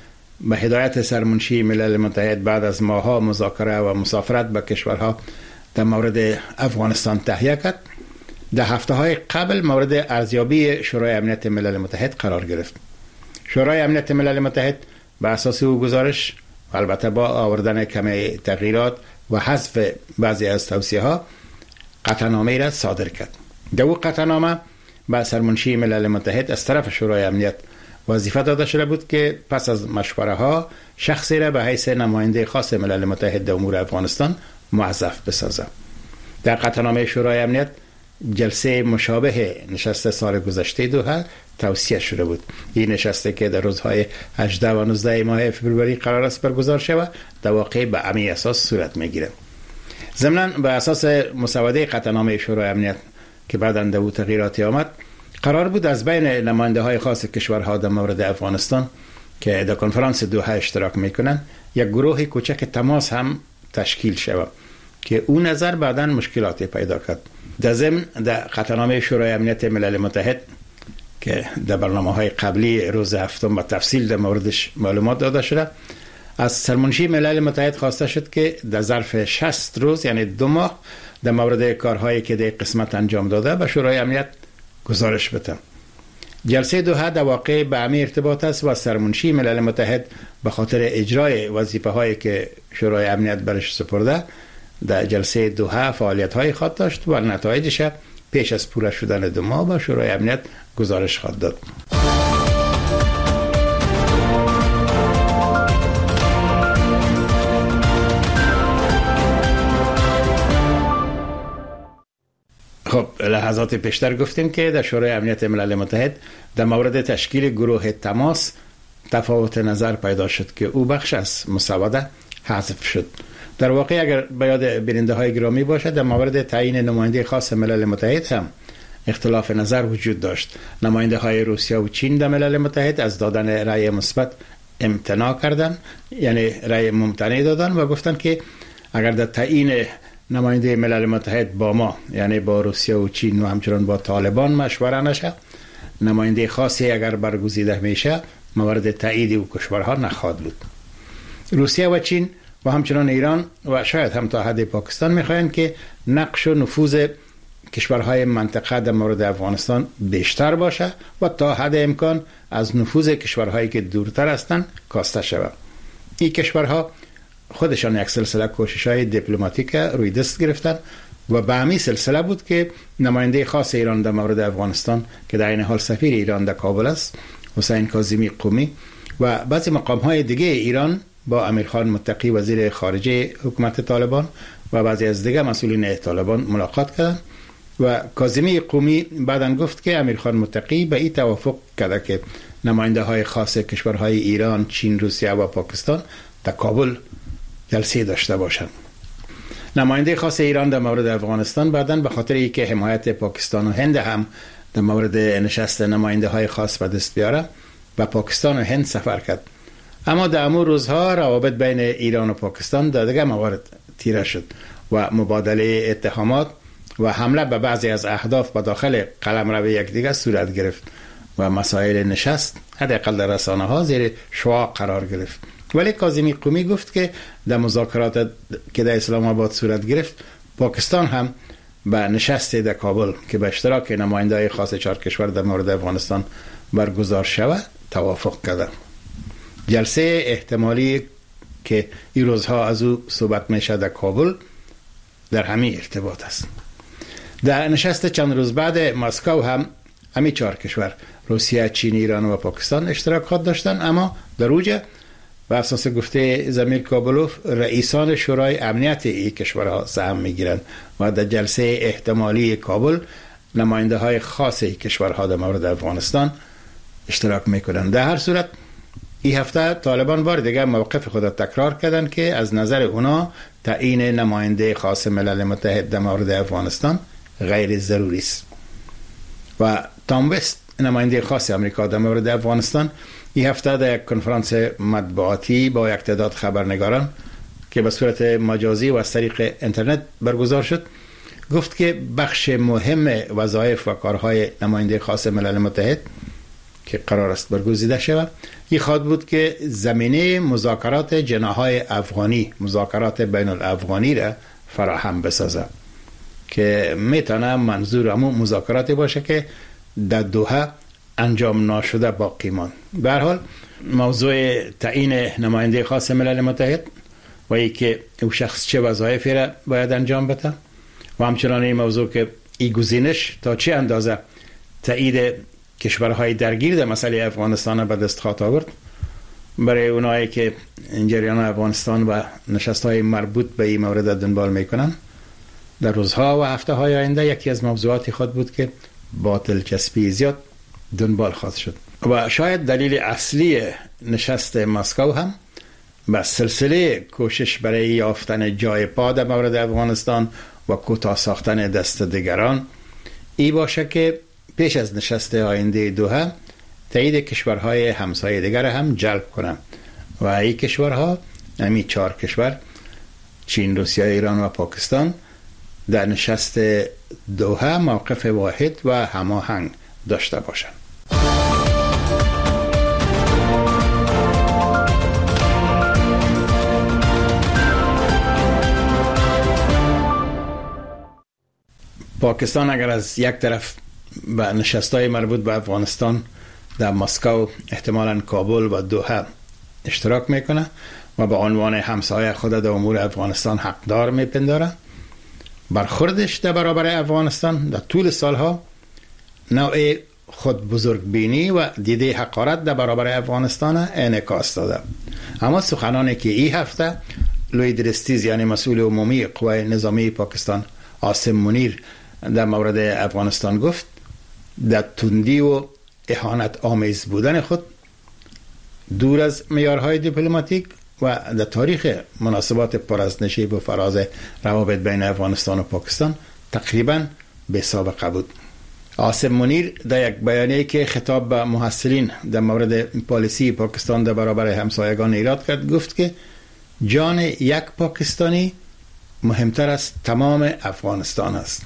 به هدایت سرمنشی ملل متحد بعد از ماه‌ها مذاکره و مسافرت به کشورها در مورد افغانستان تهیه کرد، در هفته‌های قبل مورد ارزیابی شورای امنیت ملل متحد قرار گرفت. شورای امنیت ملل متحد به اساس او گزارش، البته با آوردن کمی تغییرات و حذف بعضی از توصیه‌ها، قطعنامه را صادر کرد. در او قطعنامه به سرمنشی ملل متحد از طرف شورای امنیت وظیفه داده شده بود که پس از مشوره ها شخصی را به حیث نماینده خاص ملل متحد در امور افغانستان موظف بسازد. در قطعنامه شورای امنیت جلسه مشابه نشست سال گذشته دوحه توصیه شده بود. این نشسته که در روزهای 18 و 19 ماه فوریه قرار است برگزار شود، در واقع به همین اساس صورت میگیرد. ضمناً به اساس مسوده قطعنامه شورای امنیت که بعداً در او تغییراتی آمد، قرار بود از بین نماینده های خاص کشورها در مورد افغانستان که در کنفرانس دوحه اشتراک میکنند یک گروه کوچک تماس هم تشکیل شود که اون نظر بعداً مشکلاتی پیدا کرد. در ضمن در قطعنامه شورای امنیت ملل متحد که در برنامه‌های قبلی روز هفتم با تفصیل در موردش معلومات داده شده، از سرمنشی ملل متحد خواسته شد که در ظرف 60 روز یعنی 2 ماه در مورد کارهایی که در قسمت انجام داده به شورای امنیت گزارش بده. جلسه دوحه در واقع به همین ارتباط است و سرمنشی ملل متحد به خاطر اجرای وظیفه‌هایی که شورای امنیت برش سپرده در جلسه دوحه فعالیت‌های خواهد داشت و نتایجش پیش از پوره شدن 2 ماه به شورای امنیت گزارش خواهد داد. خب لحظات پیشتر گفتیم که در شورای امنیت ملل متحد در مورد تشکیل گروه تماس تفاوت نظر پیدا شد که او بخش از مسوده حذف شد. در واقع اگر به یاد بیننده های گرامی باشد، در مورد تعیین نماینده خاص ملل متحد هم اختلاف نظر وجود داشت. نماینده های روسیه و چین در ملل متحد از دادن رأی مثبت امتناع کردند، یعنی رأی ممتنع دادن و گفتند که اگر در تعیین نماینده ملل متحد با ما، یعنی با روسیه و چین و همچنان با طالبان مشوره نشه، نماینده خاصی اگر برگزیده میشه مورد تایید او کشورها نخواهد بود. روسیه و چین و همچنان ایران و شاید هم تا حد پاکستان میخواهند که نقش و نفوذ کشورهای منطقه در مورد افغانستان بیشتر باشه و تا حد امکان از نفوذ کشورهایی که دورتر هستند کاسته شود. این کشورها خودشان یک سلسله کوشش‌های دیپلماتیک روی دست گرفتند و به همین سلسله بود که نماینده خاص ایران در مورد افغانستان که در این حال سفیر ایران در کابل است، حسین کاظمی قمی، و بعضی مقام‌های دیگه ایران با امیرخان متقی وزیر خارجه حکومت طالبان و بعضی از دیگه مسئولین طالبان ملاقات کردند و کاظمی قمی بعداً گفت که امیرخان متقی به این توافق کرده که نماینده های خاص کشورهای ایران، چین، روسیه و پاکستان در کابل جلسه داشته باشند. نماینده خاص ایران در مورد افغانستان بعداً به خاطر اینکه حمایت پاکستان و هند هم در مورد نشست نماینده های خاص به دست بیاره و پاکستان و هند سفر کرد. اما در امور روزها روابط بین ایران و پاکستان در دیگر موارد تیره شد و مبادله اتهامات و حمله به بعضی از اهداف به داخل قلمرو یکدیگر صورت گرفت و مسائل نشست حداقل در رسانه ها زیر شعاع قرار گرفت. ولی کاظمی قمی گفت که در مذاکرات که در اسلام آباد صورت گرفت، پاکستان هم به نشست در کابل که به اشتراک نماینده‌های خاص 4 کشور در مورد افغانستان برگزار شود توافق کرده. جلسه احتمالی که این روزها از او صحبت میشه در کابل در همین ارتباط است. در نشست چند روز بعد مسکو هم همین 4 کشور روسیه، چین، ایران و پاکستان اشتراک خواهد داشتن، اما در اوجه و اساس گفته زمیر کابلوف رئیسان شورای امنیت این کشورها سهم میگیرند و در جلسه احتمالی کابل نماینده های خاص این کشورها در مورد افغانستان اشتراک میکنند. در هر صورت این هفته طالبان بار دیگر موقف خود تکرار کردند که از نظر اونا تعیین نماینده خاص ملل متحد در مورد افغانستان غیر ضروری است. و تام وست نماینده خاص امریکا در مورد افغانستان این هفته در یک کنفرانس مطبوعاتی با یک تعداد خبرنگاران که به صورت مجازی و از طریق اینترنت برگزار شد گفت که بخش مهم وظایف و کارهای نماینده خاص ملل متحد که قرار است برگزیده شود، این خواهد بود که زمینه مذاکرات جناح‌های افغانی، مذاکرات بین الافغانی را فراهم بسازد که میتونه منظور همون مذاکراتی باشه که در دوحه انجام ناشده باقی ماند. به هر حال موضوع تعیین نماینده خاص ملل متحد و ای که او شخص چه وظایفی را باید انجام بده و همچنان این موضوع که این گزینش تا چه اندازه تایید کشورهای درگیر در مسئله افغانستان به دست خواهد آورد برای اونایی که جریان افغانستان و نشست‌های مربوط به این مورد دنبال میکنن در روزها و هفته های آینده یکی از موضوعاتی خود بود که با دلچسپی زیاد دنبال خواهد شد و شاید دلیل اصلی نشست مسکو هم به سلسله کوشش برای یافتن جای پا در مورد افغانستان و کوتاه ساختن دست دیگران ای باشه که پیش از نشست آینده دوحه تایید کشورهای همسایه دیگر هم جلب کنند و این کشورها همین 4 کشور چین، روسیه، ایران و پاکستان در نشست دوحه موقف واحد و هماهنگ داشته باشند. پاکستان اگر از یک طرف به نشست‌های مربوط به افغانستان در مسکو، احتمالاً کابل و دوحه اشتراک میکنه و به عنوان همسایه خود در امور افغانستان حقدار میپنداره، برخوردش در برابر افغانستان در طول سالها نوع خود بزرگبینی و دیده حقارت در برابر افغانستان انعکاس داده. اما سخنانی که این هفته لوید درستیز یعنی مسئول عمومی قوای نظامی پاکستان عاصم منیر در مورد افغانستان گفت، در تندی و اهانت آمیز بودن خود دور از معیارهای دیپلماتیک و در تاریخ مناسبات پر از نشیب و فراز روابط بین افغانستان و پاکستان تقریبا بی سابقه بود. عاصم منیر در یک بیانیه‌ای که خطاب به محصلین در مورد پالیسی پاکستان در برابر همسایگان ایراد کرد گفت که جان یک پاکستانی مهمتر از تمام افغانستان است.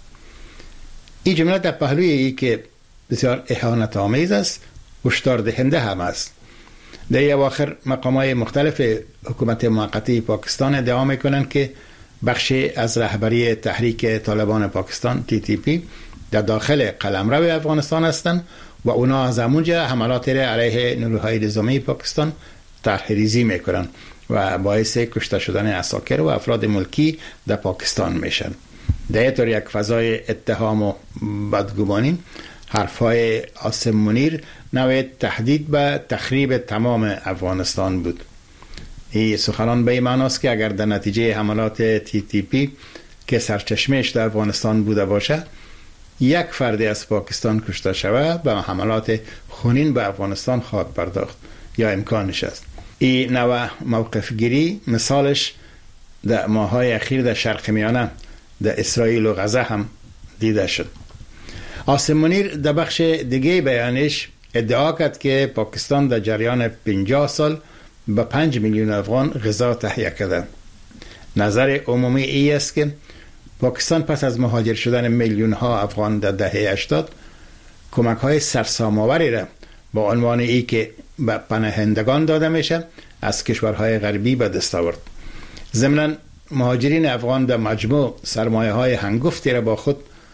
این جمله در پهلوی ای که بسیار اهانت آمیز است هشدار دهنده هم است. در اواخر مقامات مختلف حکومت موقتی پاکستان ادعا میکنند که بخشی از رهبری تحریک طالبان پاکستان TTP در داخل قلمرو افغانستان هستند و اونا از همونجا حملات علیه نیروهای نظامی پاکستان طرح‌ریزی میکنند و باعث کشته شدن عساکر و افراد ملکی در پاکستان میشن. در این طور یک فضای اتهام و بدگمانی حرفهای عاصم منیر نوع تهدید به تخریب تمام افغانستان بود. این سخنان به این معناست که اگر در نتیجه حملات TTP که سرچشمهش در افغانستان بوده باشه یک فرد از پاکستان کشته شود به حملات خونین به افغانستان خواهد پرداخت یا امکانش است. این نوع موقف گیری مثالش در ماه‌های اخیر در شرق میانه در اسرائیل و غزه هم دیده شد. عاصم منیر در بخش دیگه بیانش ادعا کرد که پاکستان در جریان 50 سال به 5 میلیون افغان غذا تهیه کرده. نظر عمومی ای است که پاکستان پس از مهاجر شدن میلیون ها افغان در دهه 80 کمک های سرسام‌آوری را با عنوان ای که به پناهندگان داده میشه از کشورهای غربی به دست آورد. ضمناً مهاجرین افغان در مجموع سرمایه های هنگفتی را با خود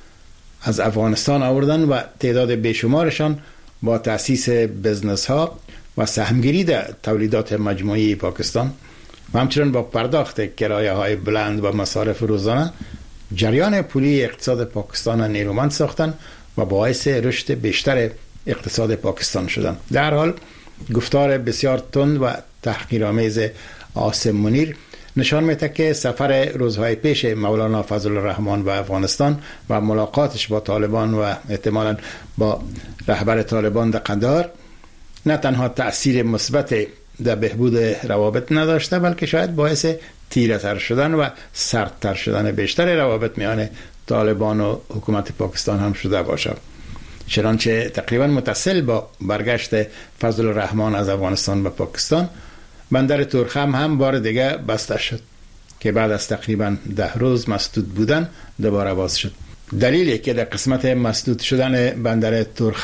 از افغانستان آوردن و تعداد بیشمارشان با تأسیس بزنس ها و سهمگیری در تولیدات مجموعی پاکستان و همچنین با پرداخت کرایه های بلند و مصارف روزانه جریان پولی اقتصاد پاکستان نیرومند ساختن و باعث رشد بیشتر اقتصاد پاکستان شدن. در حال گفتار بسیار تند و تحقیرآمیز عاصم منیر نشان میده که سفر روزهای پیش مولانا فضل الرحمن به افغانستان و ملاقاتش با طالبان و احتمالاً با رهبر طالبان در قندهار نه تنها تأثیر مثبت در بهبود روابط نداشته بلکه شاید باعث تیره تر شدن و سردتر شدن بیشتر روابط میان طالبان و حکومت پاکستان هم شده باشد. چنانچه تقریبا متصل با برگشت فضل الرحمن از افغانستان به پاکستان بندر تورخم هم بار دیگه بسته شد که بعد از تقریبا 10 روز مسدود بودن دوباره باز شد. دلیلی که در قسمت مسدود شدن بندر تورخم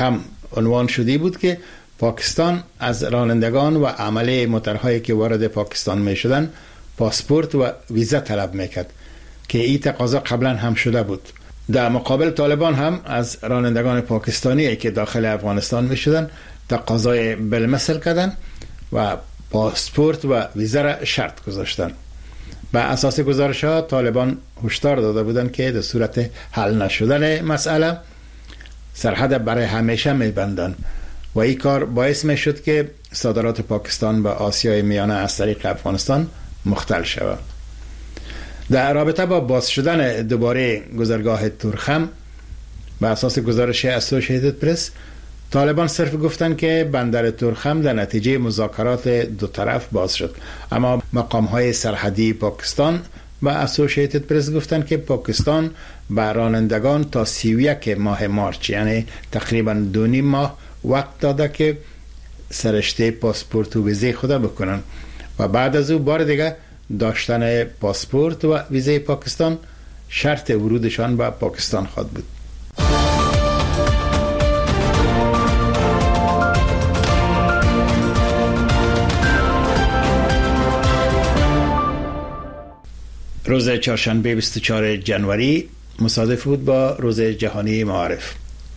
عنوان شده بود که پاکستان از رانندگان و عمله موترهایی که وارد پاکستان می شدن پاسپورت و ویزا طلب میکرد که این تقاضا قبلا هم شده بود. در مقابل طالبان هم از رانندگان پاکستانی که داخل افغانستان می شدن تقاضای بالمثل کردن و پاسپورت و ویزا را شرط گذاشتن. بر اساس گزارش ها طالبان هشدار داده بودند که در صورت حل نشدن مسئله سرحد برای همیشه میبندن و این کار باعث می شد که صادرات پاکستان به آسیای میانه از طریق افغانستان مختل شود. در رابطه با باز شدن دوباره گذرگاه تورخم به اساس گزارش اسوسییتد پرس، طالبان صرف گفتن که بندر تورخم در نتیجه مذاکرات دو طرف باز شد، اما مقام‌های سرحدی پاکستان و اسوسییتد پرس گفتن که پاکستان به رانندگان تا 31 ماه مارچ یعنی تقریبا 2.5 ماه وقت داده که سرشته پاسپورت و ویزه خود بکنن و بعد از او بار دیگه داشتن پاسپورت و ویزه پاکستان شرط ورودشان به پاکستان خواهد بود. روز چهارشنبه 24 جنوری مصادف بود با روز جهانی معارف.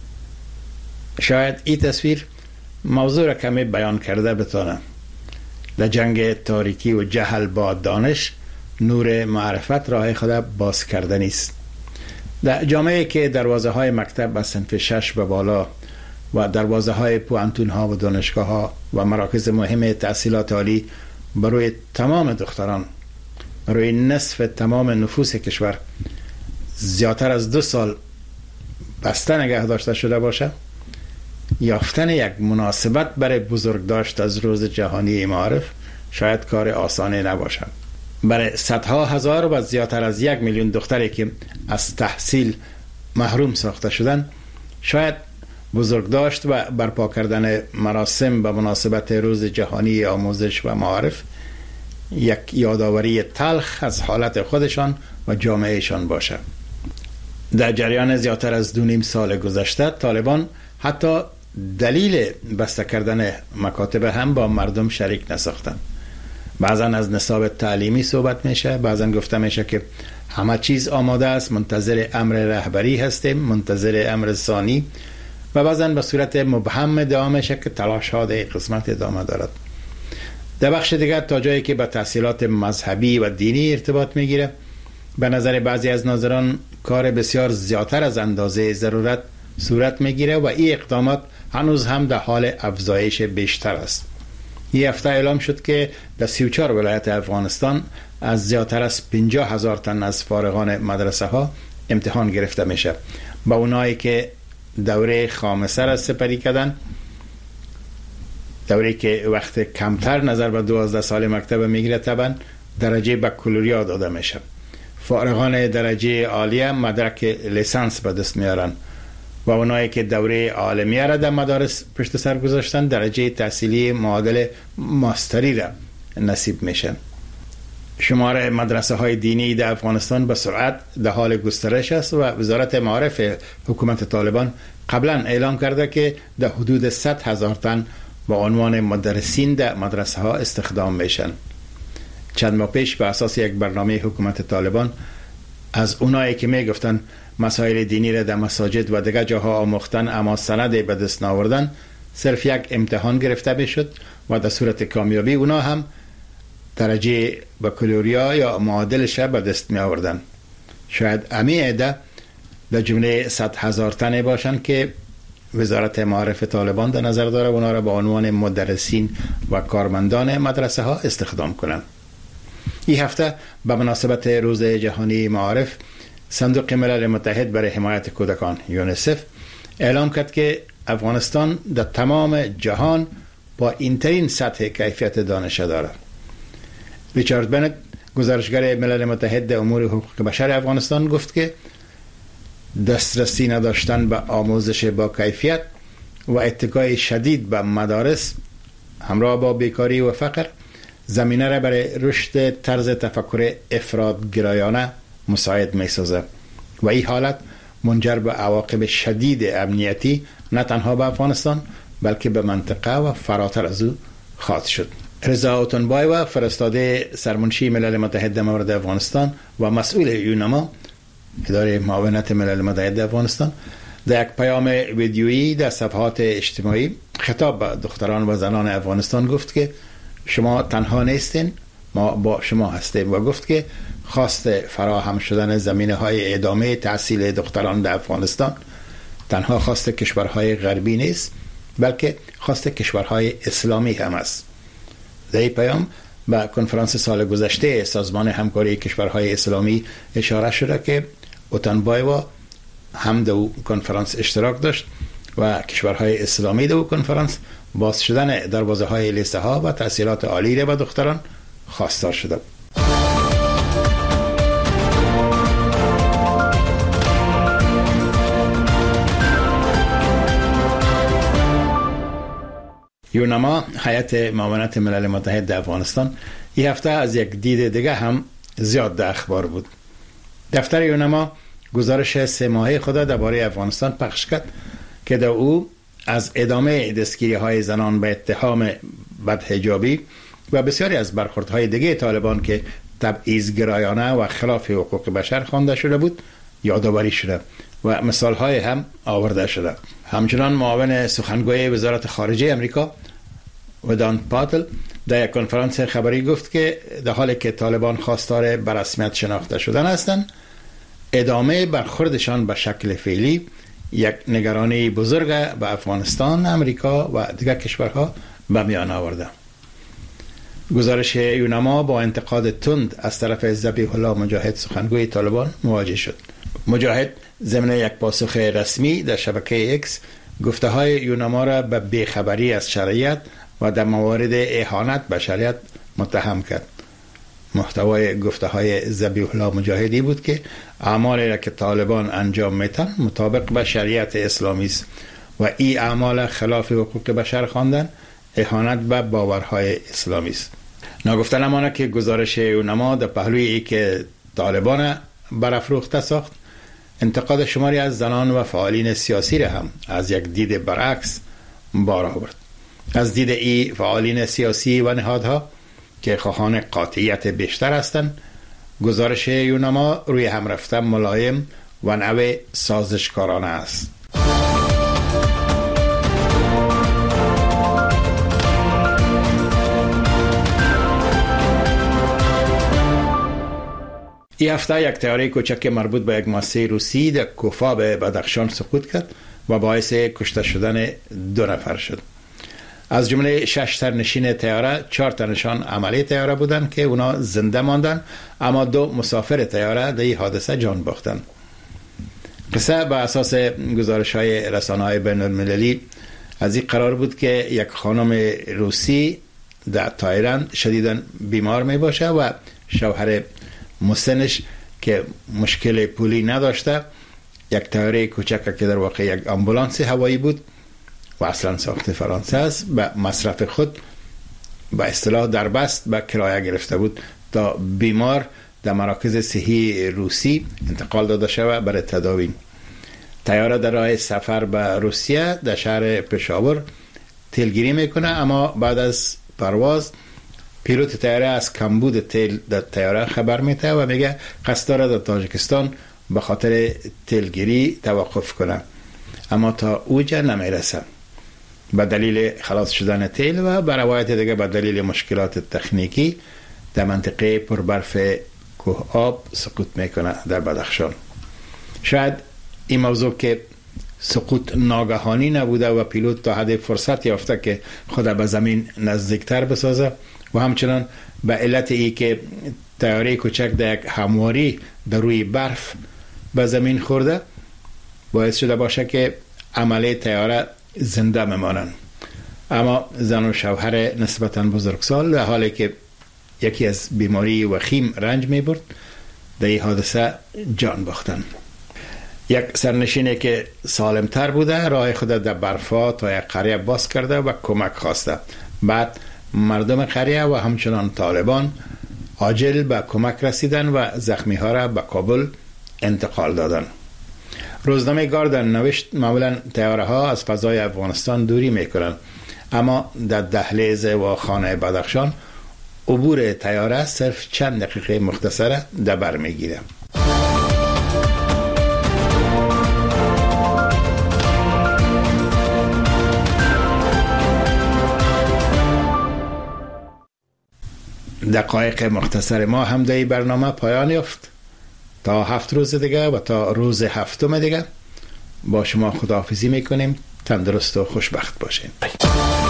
شاید این تصویر موضوع را کمی بیان کرده بتانم. در جنگ تاریکی و جهل با دانش، نور معرفت راه خود باز کرده نیست. در جامعه که دروازه های مکتب از صنف 6 به بالا و دروازه های پوانتون ها و دانشگاه ها و مراکز مهم تحصیلات عالی برای تمام دختران، برای نصف تمام نفوس کشور زیادتر از 2 سال بسته نگه داشته شده باشه، یافتن یک مناسبت برای بزرگداشت از روز جهانی معارف شاید کار آسانی نباشد. برای صدها هزار و زیادتر از 1 میلیون دختری که از تحصیل محروم ساخته شدن، شاید بزرگداشت و برپا کردن مراسم به مناسبت روز جهانی آموزش و معارف یک یادآوری تلخ از حالت خودشان و جامعهشان باشد. در جریان زیادتر از 2.5 سال گذشته طالبان حتی دلیل بسته کردن مکاتب هم با مردم شریک نساختند. بعضا از نصاب تعلیمی صحبت میشه، بعضا گفته میشه که همه چیز آماده است، منتظر امر رهبری هستیم، منتظر امر ثانی، و بعضا به صورت مبهم ادعا میشه که تلاش ها در قسمت ادامه دارد. در بخش دیگر تا جایی که به تحصیلات مذهبی و دینی ارتباط میگیره، به نظر بعضی از ناظران کار بسیار زیادتر از اندازه ضرورت صورت میگیره و این اقدامات هنوز هم در حال افزایش بیشتر است. این هفته اعلام شد که در 34 ولایت افغانستان از زیادتر از 50,000 تن از فارغان مدرسه ها امتحان گرفته میشه. با اونایی که دوره خامسه را سپری کردن، دوره که وقت کمتر نظر به 12 سال مکتب میگیره، طبعا درجه بکالوریا داده میشه. فارغان درجه عالیه مدرک لیسانس به دست میارن و اونایی که دوره عالمیه را در مدارس پشت سر گذاشتن درجه تحصیلی معادل ماستری را نصیب میشن. شمار مدرسه های دینی در افغانستان به سرعت در حال گسترش است و وزارت معارف حکومت طالبان قبلا اعلام کرده که در حدود 100,000 تن با عنوان مدرسین در مدرسه ها استخدام میشن. چند ماه پیش به اساس یک برنامه حکومت طالبان از اونایی که میگفتن مسائل دینی را در مساجد و دیگر جاها آموختن اما سندی به دست نآوردن، صرف یک امتحان گرفته میشد و در صورت کامیابی اونا هم درجه بکالوریا یا معادلش به دست می آوردن. شاید امی عده در جمله 100,000 تنه باشند که وزارت معارف طالبان در نظر داره اونا را به عنوان مدرسین و کارمندان مدرسه ها استخدام کنند. این هفته به مناسبت روز جهانی معارف، صندوق ملل متحد برای حمایت کودکان یونیسف اعلام کرد که افغانستان در تمام جهان با اینترین سطح کیفیت دانش دارد. ریچارد بنت، گزارشگر ملل متحد در امور حقوق بشر افغانستان، گفت که دسترسی نداشتن به آموزش با کیفیت و اتکای شدید به مدارس همراه با بیکاری و فقر زمینه را برای رشد طرز تفکر افراط‌گرایانه مساعد می سازد و این حالت منجر به عواقب شدید امنیتی نه تنها به افغانستان بلکه به منطقه و فراتر از او خواهد شد. رضا اوتنبایو، فرستاده سرمنشی ملل متحد مورد افغانستان و مسئول یونما، اداره معاونت ملل متحد افغانستان، در یک پیام ویدیویی در صفحات اجتماعی خطاب به دختران و زنان افغانستان گفت که شما تنها نیستین، ما با شما هستیم، و گفت که خواست فراهم شدن زمینه‌های ادامه تحصیل دختران در افغانستان تنها خواست کشورهای غربی نیست بلکه خواست کشورهای اسلامی هم است. در این پیام به کنفرانس سال گذشته سازمان همکاری کشورهای اسلامی اشاره شده که اوتنبایو هم در کنفرانس اشتراک داشت و کشورهای اسلامی در کنفرانس باز شدن دروازه های لیسه ها و تحصیلات عالی را به دختران خواستار شده. یونما، هیئت معاونت ملل متحد در افغانستان، این هفته از یک دید دیگه هم زیاد در اخبار بود. دفتر یونما گزارش 3 ماهه خود درباره افغانستان پخش کرد که در او از ادامه دستگیری های زنان به اتهام بدحجابی و بسیاری از برخوردهای دیگه طالبان که تبعیض‌گرایانه و خلاف حقوق بشر خوانده شده بود یادآوری شده و مثالهای هم آورده شده. همچنان معاون سخنگوی وزارت خارجه امریکا ودان پاتل در یک کنفرانس خبری گفت که در حالی که طالبان خواستار به رسمیت شناخته شدن هستند، ادامه برخوردشان به شکل فعلی یک نگرانی بزرگ به افغانستان، امریکا و دیگر کشورها به میان آورده. گزارش یونما با انتقاد تند از طرف ذبیح الله مجاهد، سخنگوی طالبان، مواجه شد. مجاهد ضمن یک پاسخ رسمی در شبکه ایکس گفته های یونما را به بیخبری از شریعت و در موارد اهانت به شریعت متهم کرد. محتوای گفته های ذبیح الله مجاهدی بود که اعمالی را که طالبان انجام میتن مطابق به شریعت اسلامی است و این اعمال خلاف حقوق بشر خواندن اهانت به باورهای اسلامی است. ناگفته نمانه که گزارش یونما در پهلوی ای که طالبان برافروخته ساخت، انتقاد شماری از زنان و فعالین سیاسی را هم از یک دید برعکس بار آورد. از دید ای فعالین سیاسی و نهادها که خواهان قاطعیت بیشتر هستند، گزارش یونما روی هم رفته ملایم و نوع سازشکارانه است. این هفته یک تیاره کوچک مربوط به یک مؤسسه روسی در کوفا به بدخشان سقوط کرد و باعث کشته شدن 2 نفر شد. از جمله 6 سرنشین تیاره 4 تنشان عملی تیاره بودند که اونا زنده ماندن، اما 2 مسافر تیاره در این حادثه جان باختند. قصه به اساس گزارش‌های رسانه‌های بین‌المللی از این قرار بود که یک خانم روسی در تایلند شدیداً بیمار می باشه و شوهر مسنش که مشکل پولی نداشته، یک تیاره کوچک که در واقع یک آمبولانس هوایی بود و اصلا ساخت فرانسه است، به مصرف خود به اصطلاح دربست به کرایه گرفته بود تا بیمار در مراکز صحی روسی انتقال داده شود برای تداوی. تیاره در راه سفر به روسیه در شهر پشاور تیلگیری میکنه، اما بعد از پرواز پیلوت تیاره از کمبود تیل در تیاره خبر میده و میگه قصد داره در تاجیکستان به خاطر تیلگیری توقف کنه، اما تا اوجا نمیرسه به دلیل خلاص شدن تیل و به روایت دیگه به دلیل مشکلات تکنیکی در منطقه پربرف کوه آب سقوط میکنه در بدخشان. شاید این موضوع که سقوط ناگهانی نبوده و پیلوت تا حد فرصت یافته که خود به زمین نزدیکتر بسازه و همچنان به علت ای که تیاره کوچک در یک همواری در روی برف به زمین خورده باعث شده باشه که عمله تیاره زنده بمانند. اما زن و شوهر نسبتاً بزرگسال در حالی که یکی از بیماری وخیم رنج می برد در این حادثه جان باختند. یک سرنشینی که سالمتر بوده راه خود در برفا تا یک قریه باز کرده و کمک خواسته. بعد مردم قریه و همچنان طالبان عاجل به کمک رسیدن و زخمی ها را به کابل انتقال دادن. روزنامه گاردن نوشت معمولا طیاره ها از فضای افغانستان دوری میکنند، اما در دهلیز و خانه بدخشان عبور طیاره صرف چند دقیقه مختصره در بر میگیره. دقایق مختصر ما هم در برنامه پایان یافت. تا 7 روز دیگه و تا روز 7 دیگه با شما خداحافظی میکنیم. تندرست و خوشبخت باشین.